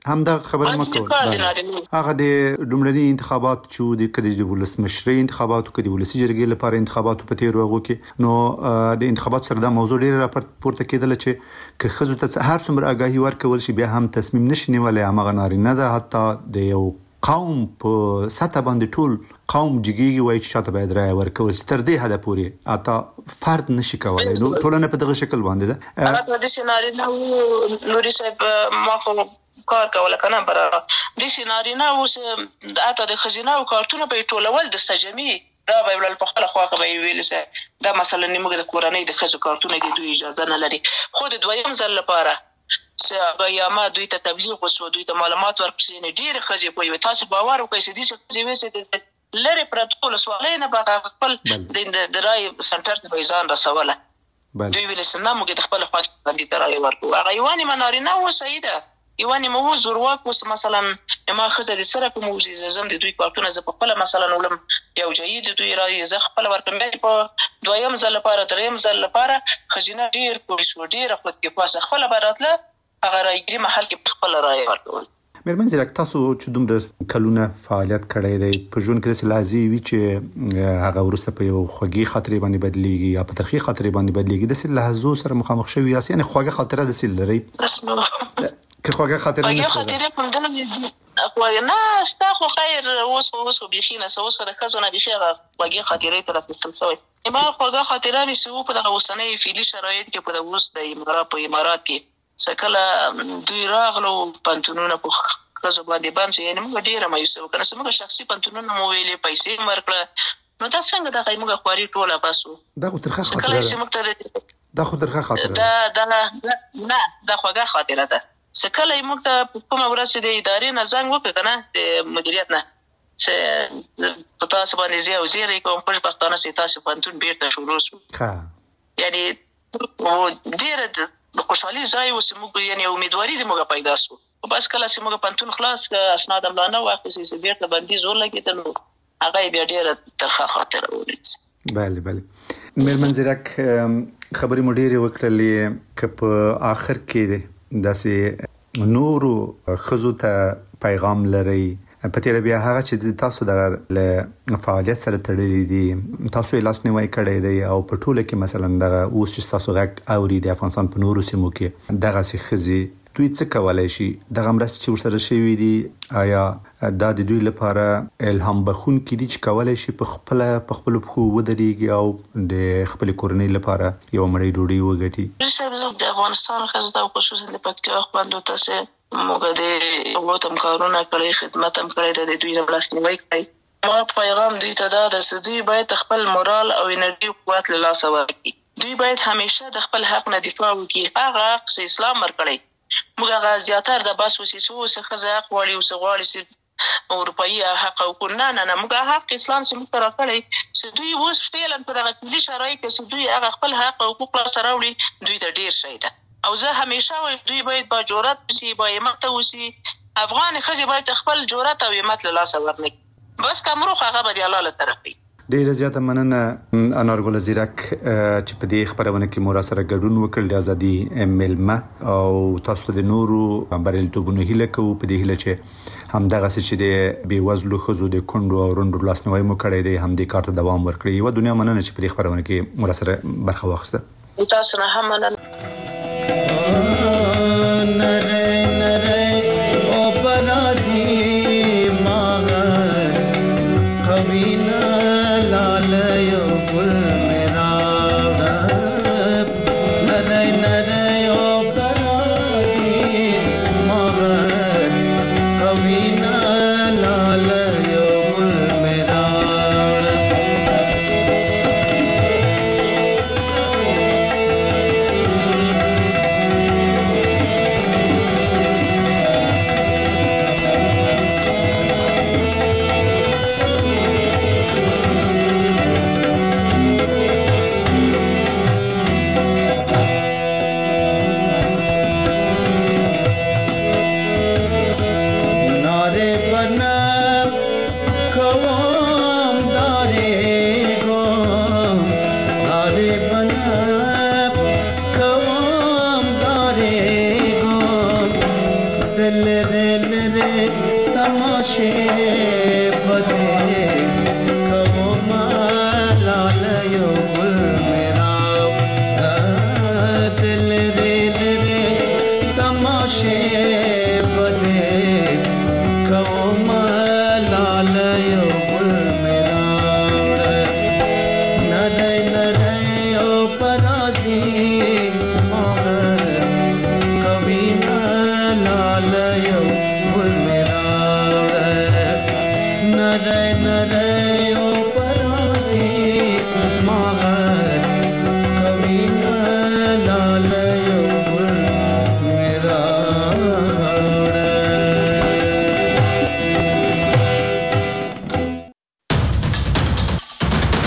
S8: همدا خبره مکو هغه د لومړني انتخابات چې د کدي د ولسمشري انتخاباتو کدي ولسی جرګې لپاره انتخاباتو په تیر وغو کې نو د انتخابات سره د موضوع ډیره راپورته کېدل چې که خزو ته هر څومره آگاهي ورکول شي بیا هم تصمیم نشي نیولای هغه نارینه ده حتی د یو قوم په سطح باندې ټول قوم جګیږي وایي چې شاته باید رای ورکول تر دې حد پورې اته فرد نشي کولای نو ټولنه په دغه شکل باندې ده
S9: هغه د سيناريو نوري صاحب ما خو کار کوله کنه برا د سيناريو اوس د اته د خزینه او کارتونه په ټولول د استجمي را به ول په خپل خواخه به ویل سه دا مثلا نیمه د کورنۍ د خزو کارتونه د دوی اجازه نه لري خو د دویم ځل لپاره چې یا ما دوی ته تبلیغ وسو دوی ته معلومات ورکړي نه ډیر خزي په تاسو باور وکړئ چې دې څه وسه لری پروتوکول سوالې نه به خپل د رای سنټر ته ځان رسوله دوی ویل سنه موږ د خپل خپل باندې ترای ورکو هغه یواني منارینه و سیده یواني مو زورواک وس مثلا ما خزه د سره په موجزه زم د دوی کارتونه ز په خپل مثلا ولم یو جيد دوی رای ز خپل ورکم په دویم ځل لپاره دریم ځل لپاره خزینه ډیر پولیس و ډیر خپل کې پاسه خپل براتله هغه راګری محل کې خپل رای ورکول
S8: مېرمن زیرک تاسو چې دومره کلونه فعالیت کړی دی په ژوند کې څه لازمي وي چې هغه ورسته په یو خوږی خاطرې باندې بدلیږي یا په ترخی خاطرې باندې بدلیږي د څه لحظو سره مخامخ شوی یاست یعنی خوږه خاطره د څه لري که خوږه خاطره نه
S9: خاطره په دنه خو نه ستا خو خیر اوس بيخینه اوس د خزونه بيخیغه خوږه خاطرې تر فستمسوي ما خوږه خاطره مې سو په دغه وسنۍ فعلی شرایط کې په دغه د امارات کې سکله دوی راغلو پنتونونه په خزو باندې باندې یعنی موږ ډیره مایوسه وکړه سمګه شخصي پنتونونه مو ویلې پیسې مرکړه نو دا څنګه د قیمه خواري ټوله باسو
S8: دا خو ترخه خاطره دا خو ترخه خاطره
S9: دا نه دا خوږه خاطره ده سکله موږ ته کومه ورسې د ادارې نه زنګ وکړ کنه د مدیریت نه چې په تاسو باندې زیاو زیری کوم پښتانه سي تاسو پنتون بیرته شروع شو یعنی ډیره د خوشحالي ځای وسمو یعنی امیدواري د موږ پیدا شو بس کله چې موږ پنتون خلاص اسناد املانه واخیسي چې بیرته باندې زور لګیدل هغه بیا ډیره ترخه خاطره ولې
S8: بله مېرمن زیرک خبرې مو ډیره وکړلې که په آخر کې داسې نورو خزو ته پیغام لري په تیر بیا هغه چې تاسو د فعالیت سره تړلې دي تاسو یې لاس نیوی کړی دی او په ټوله کې مثلا دغه اوس چې تاسو غږ اوري د افغانستان په نورو سیمو کې دغه سي خزي دوی څه کولای شي دغه مرسته چې ورسره شوی دي آیا دا د دوی لپاره الهام بخون کې دي چې کولای شي په خپل خو ودرېږي او د خپل کورنۍ لپاره یو مړی ډوډۍ وګټي
S9: د افغانستان خزه او خصوصا د پکتیا خواندو تاسو موږ د وطن کارونه کړی خدمت هم کړی د دوی لاس نیوی کړی ما پیغام دوی ته دا د دوی باید خپل مورال او انرژي قوت له لاسه ورکړي دوی باید همیشه د خپل حق نه دفاع وکړي هغه حق اسلام ورکړي موږ هغه زیاتره د بس وسیسو څخه حق والی او سغوالی سي اروپایي حق او نه موږ حق اسلام چې موږ راکړی چې دوی اوس فعلا په دغه کلی شرایط کې دوی هغه خپل حق او حقوق سره وړي دوی ته ډیر شي ده او زه همیشه وایم دوی باید با جرأت وسی با همت وسی افغان خزي باید خپل جرأت او همت له لاسه ورنکړي بس کومرو هغه به د الله له طرفي
S8: ډیره زیاته مننه انارګل زیرک چې په دې خبرونه کې مور سره ګډون وکړ د ازادي ملمه او تاسو د نورو بریالیتوبونو هیله کوو په دې هیله چې همدغه چې د بیوزلو خزو د کندو او روندو لاسنوي مو کړی دی هم د کار ته دوام ورکړي یو دنیا مننه چې په دې خبرونه کې مور سره برخه واخیسته
S9: تاسو نه هم مننه
S10: le شي